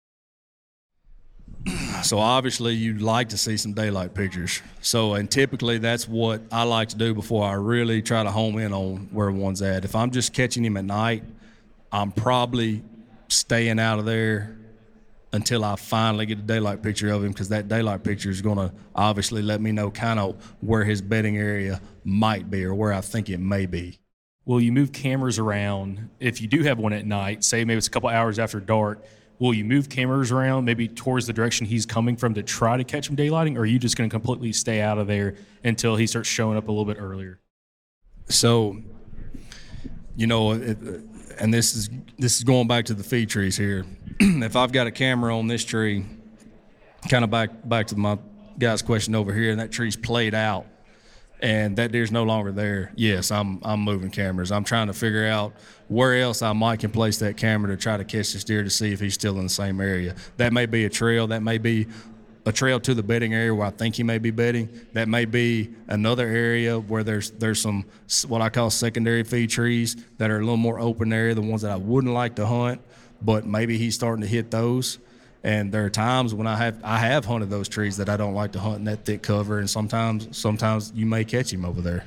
Speaker 2: So obviously you'd like to see some daylight pictures. So, and typically that's what I like to do before I really try to home in on where one's at. If I'm just catching him at night, I'm probably staying out of there until I finally get a daylight picture of him, because that daylight picture is going to obviously let me know kind of where his bedding area might be or where I think it may be.
Speaker 3: Will you move cameras around if you do have one at night, say maybe it's a couple hours after dark? Will you move cameras around maybe towards the direction he's coming from to try to catch him daylighting, or are you just going to completely stay out of there until he starts showing up a little bit earlier?
Speaker 2: So, you know, it, and this is this is going back to the feed trees here. If I've got a camera on this tree, kind of back back to my guy's question over here, and that tree's played out, and that deer's no longer there, yes, I'm I'm moving cameras. I'm trying to figure out where else I might can place that camera to try to catch this deer to see if he's still in the same area. That may be a trail. That may be a trail to the bedding area where I think he may be bedding. That may be another area where there's there's some what I call secondary feed trees that are a little more open area, the ones that I wouldn't like to hunt, but maybe he's starting to hit those. And there are times when I have I have hunted those trees that I don't like to hunt in that thick cover, and sometimes sometimes you may catch him over there.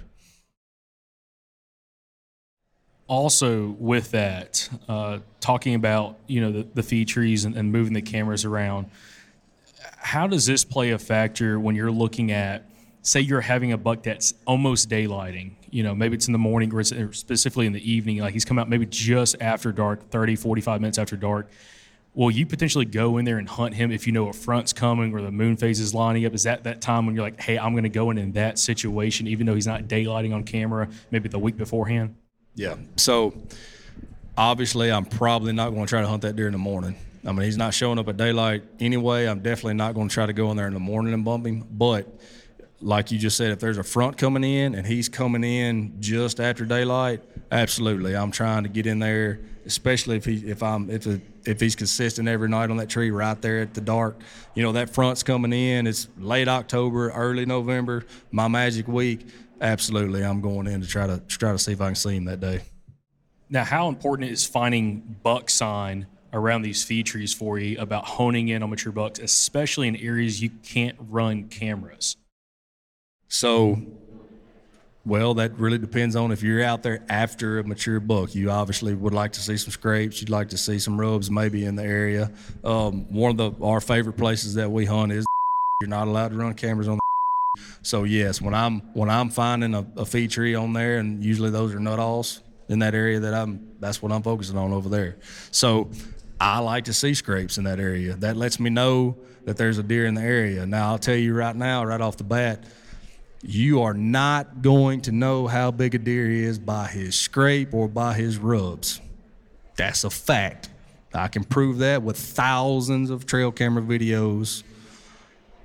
Speaker 3: Also, with that, uh, talking about, you know, the, the feed trees and, and moving the cameras around, how does this play a factor when you're looking at, say you're having a buck that's almost daylighting, you know, maybe it's in the morning or, it's, or specifically in the evening, like he's come out maybe just after dark, thirty, forty-five minutes after dark. Will you potentially go in there and hunt him if you know a front's coming or the moon phase is lining up? Is that that time when you're like, hey, I'm going to go in in that situation, even though he's not daylighting on camera, maybe the week beforehand?
Speaker 2: Yeah. So obviously I'm probably not going to try to hunt that deer in the morning. I mean, he's not showing up at daylight anyway. I'm definitely not going to try to go in there in the morning and bump him. But like you just said, if there's a front coming in and he's coming in just after daylight, absolutely, I'm trying to get in there, especially if he if I'm if it, if he's consistent every night on that tree right there at the dark. You know, that front's coming in. It's late October, early November, my magic week. Absolutely, I'm going in to try to try to see if I can see him that day.
Speaker 3: Now, how important is finding buck sign around these feed trees for you about honing in on mature bucks, especially in areas you can't run cameras?
Speaker 2: So, well, that really depends on if you're out there after a mature buck. You obviously would like to see some scrapes. You'd like to see some rubs maybe in the area. Um, one of the our favorite places that we hunt is you're not allowed to run cameras on. So yes, when I'm when I'm finding a, a feed tree on there, and usually those are nut-alls in that area, that I'm that's what I'm focusing on over there. So I like to see scrapes in that area. That lets me know that there's a deer in the area. Now I'll tell you right now, right off the bat, you are not going to know how big a deer is by his scrape or by his rubs. That's a fact. I can prove that with thousands of trail camera videos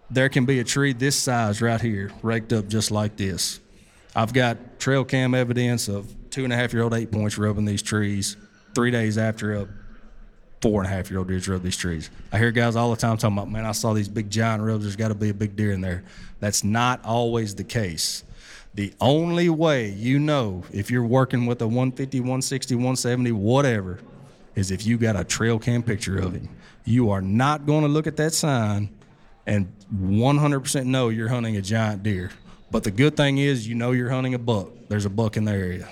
Speaker 2: there can be a tree this size right here, raked up just like this. I've got trail cam evidence of two and a half year old eight points rubbing these trees three days after a four and a half year old deer's rubbed these trees. I hear guys all the time talking about, man, I saw these big giant rubs. There's got to be a big deer in there. That's not always the case. The only way you know if you're working with a one fifty, one sixty, one seventy, whatever, is if you got a trail cam picture of him. You are not going to look at that sign and one hundred percent know you're hunting a giant deer. But the good thing is you know you're hunting a buck. There's a buck in the area.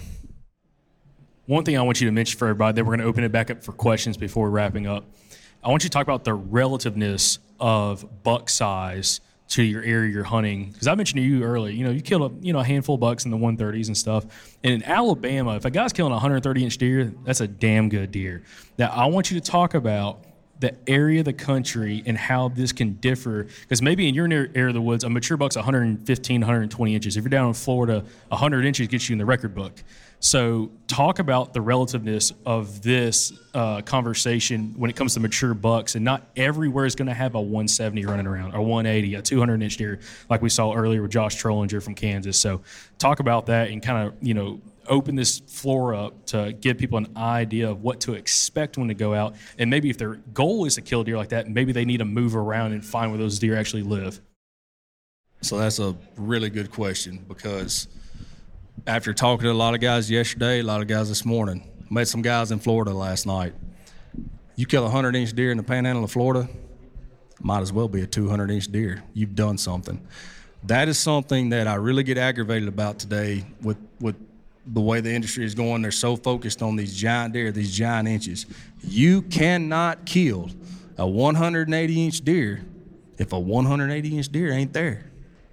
Speaker 3: One thing I want you to mention for everybody, then we're going to open it back up for questions before wrapping up. I want you to talk about the relativeness of buck size to your area you're hunting. Because I mentioned to you earlier, you know, you kill a you know a handful of bucks in the one thirties and stuff. And in Alabama, if a guy's killing a one thirty inch deer, that's a damn good deer. Now, I want you to talk about the area of the country and how this can differ. Because maybe in your area of the woods, a mature buck's one fifteen, one twenty inches. If you're down in Florida, one hundred inches gets you in the record book. So talk about the relativeness of this uh, conversation when it comes to mature bucks, and not everywhere is going to have a one seventy running around, or one eighty, a two hundred inch deer, like we saw earlier with Josh Trollinger from Kansas. So talk about that and kind of, you know, open this floor up to give people an idea of what to expect when they go out. And maybe if their goal is to kill deer like that, maybe they need to move around and find where those deer actually live.
Speaker 2: So that's a really good question, because after talking to a lot of guys yesterday, a lot of guys this morning, met some guys in Florida last night. You kill a one hundred inch deer in the panhandle of Florida, might as well be a two hundred inch deer. You've done something. That is something that I really get aggravated about today with, with the way the industry is going. They're so focused on these giant deer, these giant inches. You cannot kill a one eighty inch deer if a one eighty inch deer ain't there.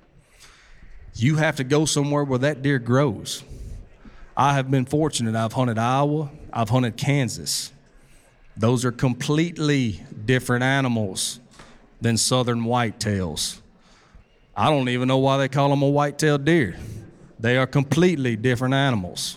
Speaker 2: You have to go somewhere where that deer grows. I have been fortunate. I've hunted Iowa. I've hunted Kansas. Those are completely different animals than southern whitetails. I don't even know why they call them a white-tailed deer. They are completely different animals.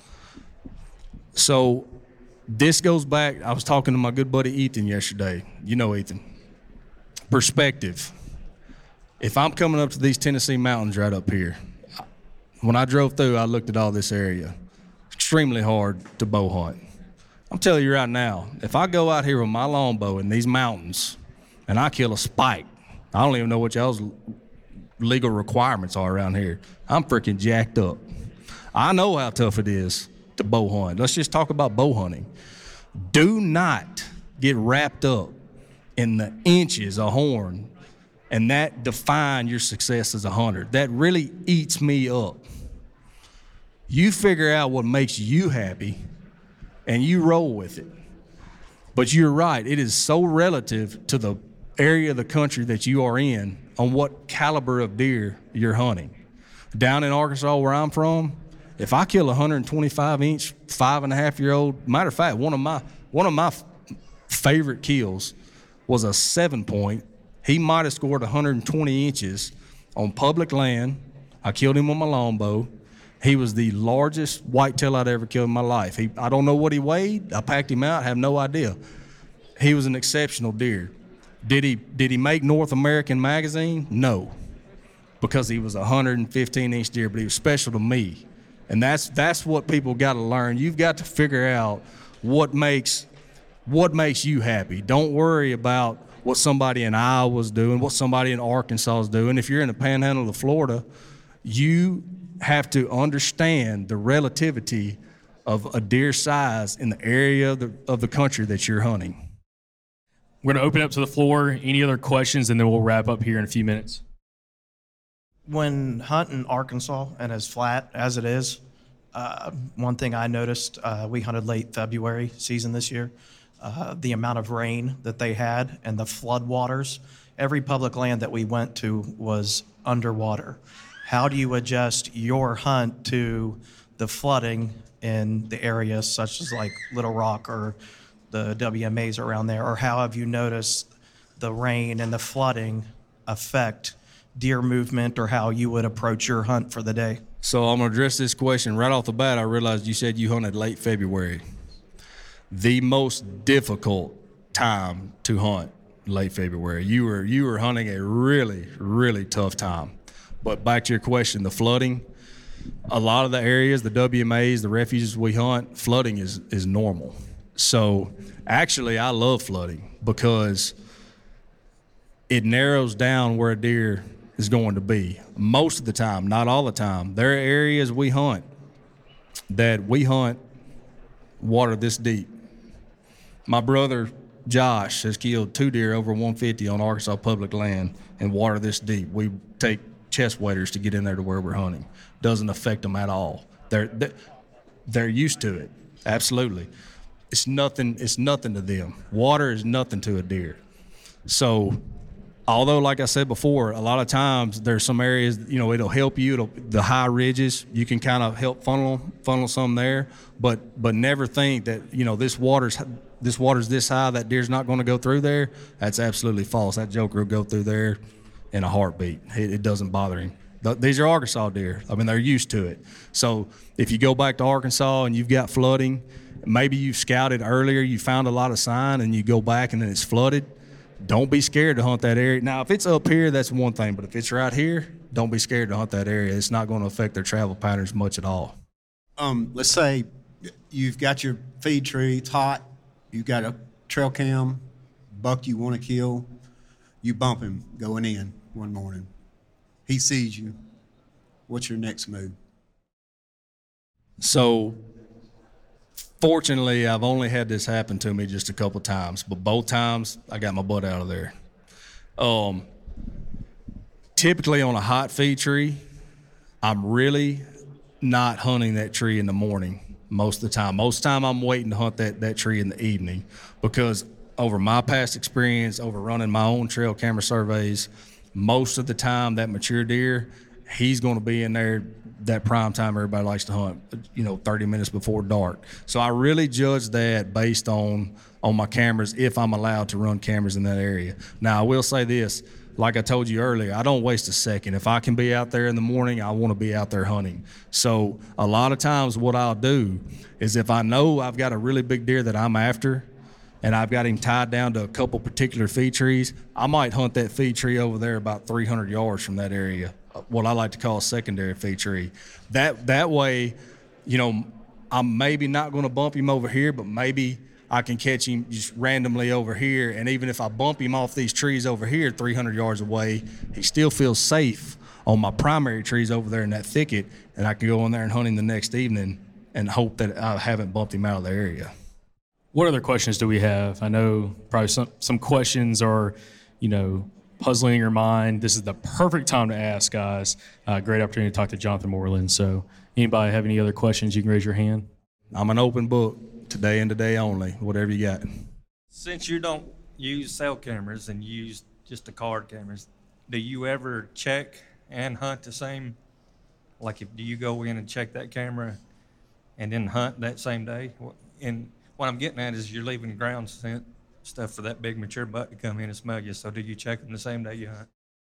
Speaker 2: So this goes back, I was talking to my good buddy Ethan yesterday. You know Ethan. Perspective. If I'm coming up to these Tennessee mountains right up here, when I drove through, I looked at all this area. Extremely hard to bow hunt. I'm telling you right now, if I go out here with my longbow in these mountains and I kill a spike, I don't even know what y'all's legal requirements are around here. I'm freaking jacked up. I know how tough it is to bow hunt. Let's just talk about bow hunting. Do not get wrapped up in the inches of horn and that define your success as a hunter. That really eats me up. You figure out what makes you happy and you roll with it. But you're right, it is so relative to the area of the country that you are in on what caliber of deer you're hunting. Down in Arkansas where I'm from, if I kill a one twenty-five inch, five and a half year old, matter of fact, one of my one of my f- favorite kills was a seven point. He might have scored one hundred twenty inches on public land. I killed him with my longbow. He was the largest whitetail I'd ever killed in my life. He, I don't know what he weighed. I packed him out, have no idea. He was an exceptional deer. Did he did he make North American Magazine? No, because he was a one hundred fifteen inch deer, but he was special to me. And that's that's what people got to learn. You've got to figure out what makes what makes you happy. Don't worry about what somebody in Iowa's doing, what somebody in Arkansas is doing. If you're in the panhandle of Florida, you have to understand the relativity of a deer size in the area of the, of the country that you're hunting.
Speaker 3: We're going to open up to the floor. Any other questions, and then we'll wrap up here in a few minutes.
Speaker 6: When hunting Arkansas and as flat as it is, uh, one thing I noticed, uh, we hunted late February season this year, uh, the amount of rain that they had and the flood waters. Every public land that we went to was underwater. How do you adjust your hunt to the flooding in the areas such as like Little Rock or the W M As around there? Or how have you noticed the rain and the flooding affect deer movement or how you would approach your hunt for the day?
Speaker 2: So I'm going to address this question right off the bat. I realized you said you hunted late February. The most difficult time to hunt late February. You were you were hunting a really, really tough time. But back to your question, the flooding, a lot of the areas, the W M As, the refuges we hunt, flooding is, is normal. So actually I love flooding because it narrows down where a deer is going to be. Most of the time, not all the time. There are areas we hunt that we hunt water this deep. My brother Josh has killed two deer over one fifty on Arkansas public land in water this deep. We take chest waders to get in there to where we're hunting. Doesn't affect them at all. They're they're, they're used to it. Absolutely. It's nothing. It's nothing to them. Water is nothing to a deer. So, although, like I said before, a lot of times there's some areas, you know, it'll help you. It'll, the high ridges, you can kind of help funnel funnel some there, but but never think that, you know, this water's this water's this high, that deer's not going to go through there. That's absolutely false. That joker will go through there in a heartbeat. It, it doesn't bother him. Th- these are Arkansas deer. I mean, they're used to it. So if you go back to Arkansas and you've got flooding, maybe you've scouted earlier, you found a lot of sign, and you go back and then it's flooded. Don't be scared to hunt that area. Now, if it's up here, that's one thing, but if it's right here, don't be scared to hunt that area. It's not going to affect their travel patterns much at all.
Speaker 4: Um, let's say you've got your feed tree, it's hot, you've got a trail cam, buck you want to kill, you bump him going in one morning. He sees you. What's your next move?
Speaker 2: So, fortunately, I've only had this happen to me just a couple times, but both times I got my butt out of there. Um, typically on a hot feed tree, I'm really not hunting that tree in the morning most of the time. Most of the time I'm waiting to hunt that, that tree in the evening, because over my past experience, over running my own trail camera surveys, most of the time that mature deer, he's going to be in there that prime time everybody likes to hunt, you know, thirty minutes before dark. So I really judge that based on on my cameras, if I'm allowed to run cameras in that area. Now, I will say this, like I told you earlier, I don't waste a second. If I can be out there in the morning, I want to be out there hunting. So a lot of times what I'll do is, if I know I've got a really big deer that I'm after and I've got him tied down to a couple particular feed trees, I might hunt that feed tree over there about three hundred yards from that area, what I like to call a secondary feed tree. That that way, you know, I'm maybe not going to bump him over here, but maybe I can catch him just randomly over here. And even if I bump him off these trees over here three hundred yards away, he still feels safe on my primary trees over there in that thicket, and I can go in there and hunt him the next evening and hope that I haven't bumped him out of the area.
Speaker 3: What other questions do we have? I know probably some, some questions are, you know, puzzling your mind. This is the perfect time to ask, guys. Uh, great opportunity to talk to Jonathan Moreland. So anybody have any other questions, you can raise your hand.
Speaker 2: I'm an open book, today and today only, whatever you got.
Speaker 7: Since you don't use cell cameras and you use just the card cameras, do you ever check and hunt the same? Like, if do you go in and check that camera and then hunt that same day? And what I'm getting at is, you're leaving ground scent stuff for that big mature buck to come in and smell you. So do you check them the same day you hunt?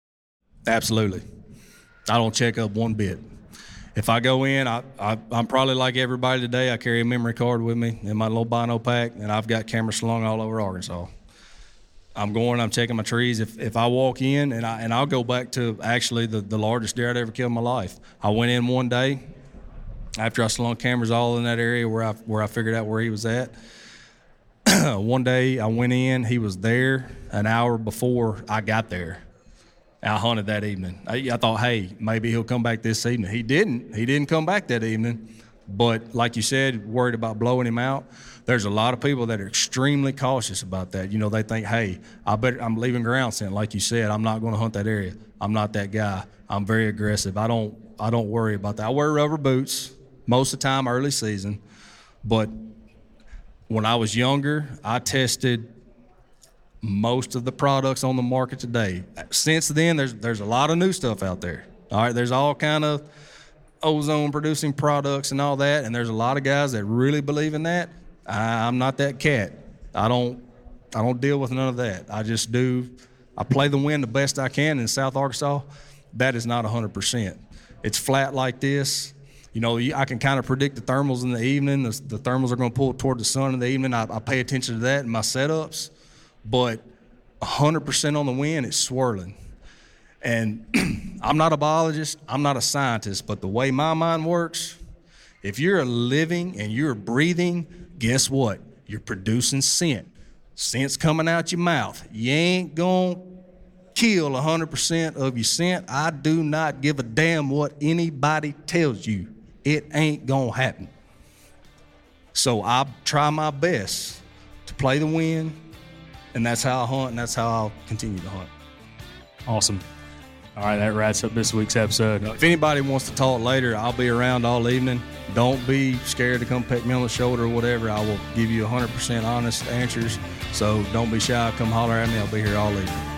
Speaker 2: Absolutely. I don't check up one bit. If I go in, I, I, I'm probably like everybody today. I carry a memory card with me in my little bino pack, and I've got cameras slung all over Arkansas. I'm going, I'm checking my trees. If if I walk in, and, I, and I'll go back to actually the, the largest deer I'd ever killed in my life. I went in one day after I slung cameras all in that area where I, where I figured out where he was at. One day I went in, he was there an hour before I got there. I hunted that evening. I, I thought, hey, maybe he'll come back this evening. He didn't. He didn't come back that evening. But like you said, worried about blowing him out. There's a lot of people that are extremely cautious about that. You know, they think, hey, I better, I'm leaving ground scent. Like you said, I'm not going to hunt that area. I'm not that guy. I'm very aggressive. I don't I don't worry about that. I wear rubber boots most of the time early season. But when I was younger, I tested most of the products on the market today. Since then, there's there's a lot of new stuff out there. All right, there's all kind of ozone producing products and all that, and there's a lot of guys that really believe in that. I, I'm not that cat. I don't I don't deal with none of that. I just do. I play the wind the best I can in South Arkansas. That is not one hundred percent. It's flat like this. You know, I can kind of predict the thermals in the evening. The, the thermals are going to pull toward the sun in the evening. I, I pay attention to that in my setups. But one hundred percent on the wind, it's swirling. And I'm not a biologist, I'm not a scientist, but the way my mind works, if you're living and you're breathing, guess what? You're producing scent. Scent's coming out your mouth. You ain't gonna kill one hundred percent of your scent. I do not give a damn what anybody tells you. It ain't gonna happen. So I try my best to play the wind, and that's how I hunt, and that's how I'll continue to hunt.
Speaker 3: Awesome. All right, that wraps up this week's episode.
Speaker 2: If anybody wants to talk later, I'll be around all evening. Don't be scared to come peck me on the shoulder or whatever. I will give you one hundred percent honest answers. So don't be shy. Come holler at me. I'll be here all evening.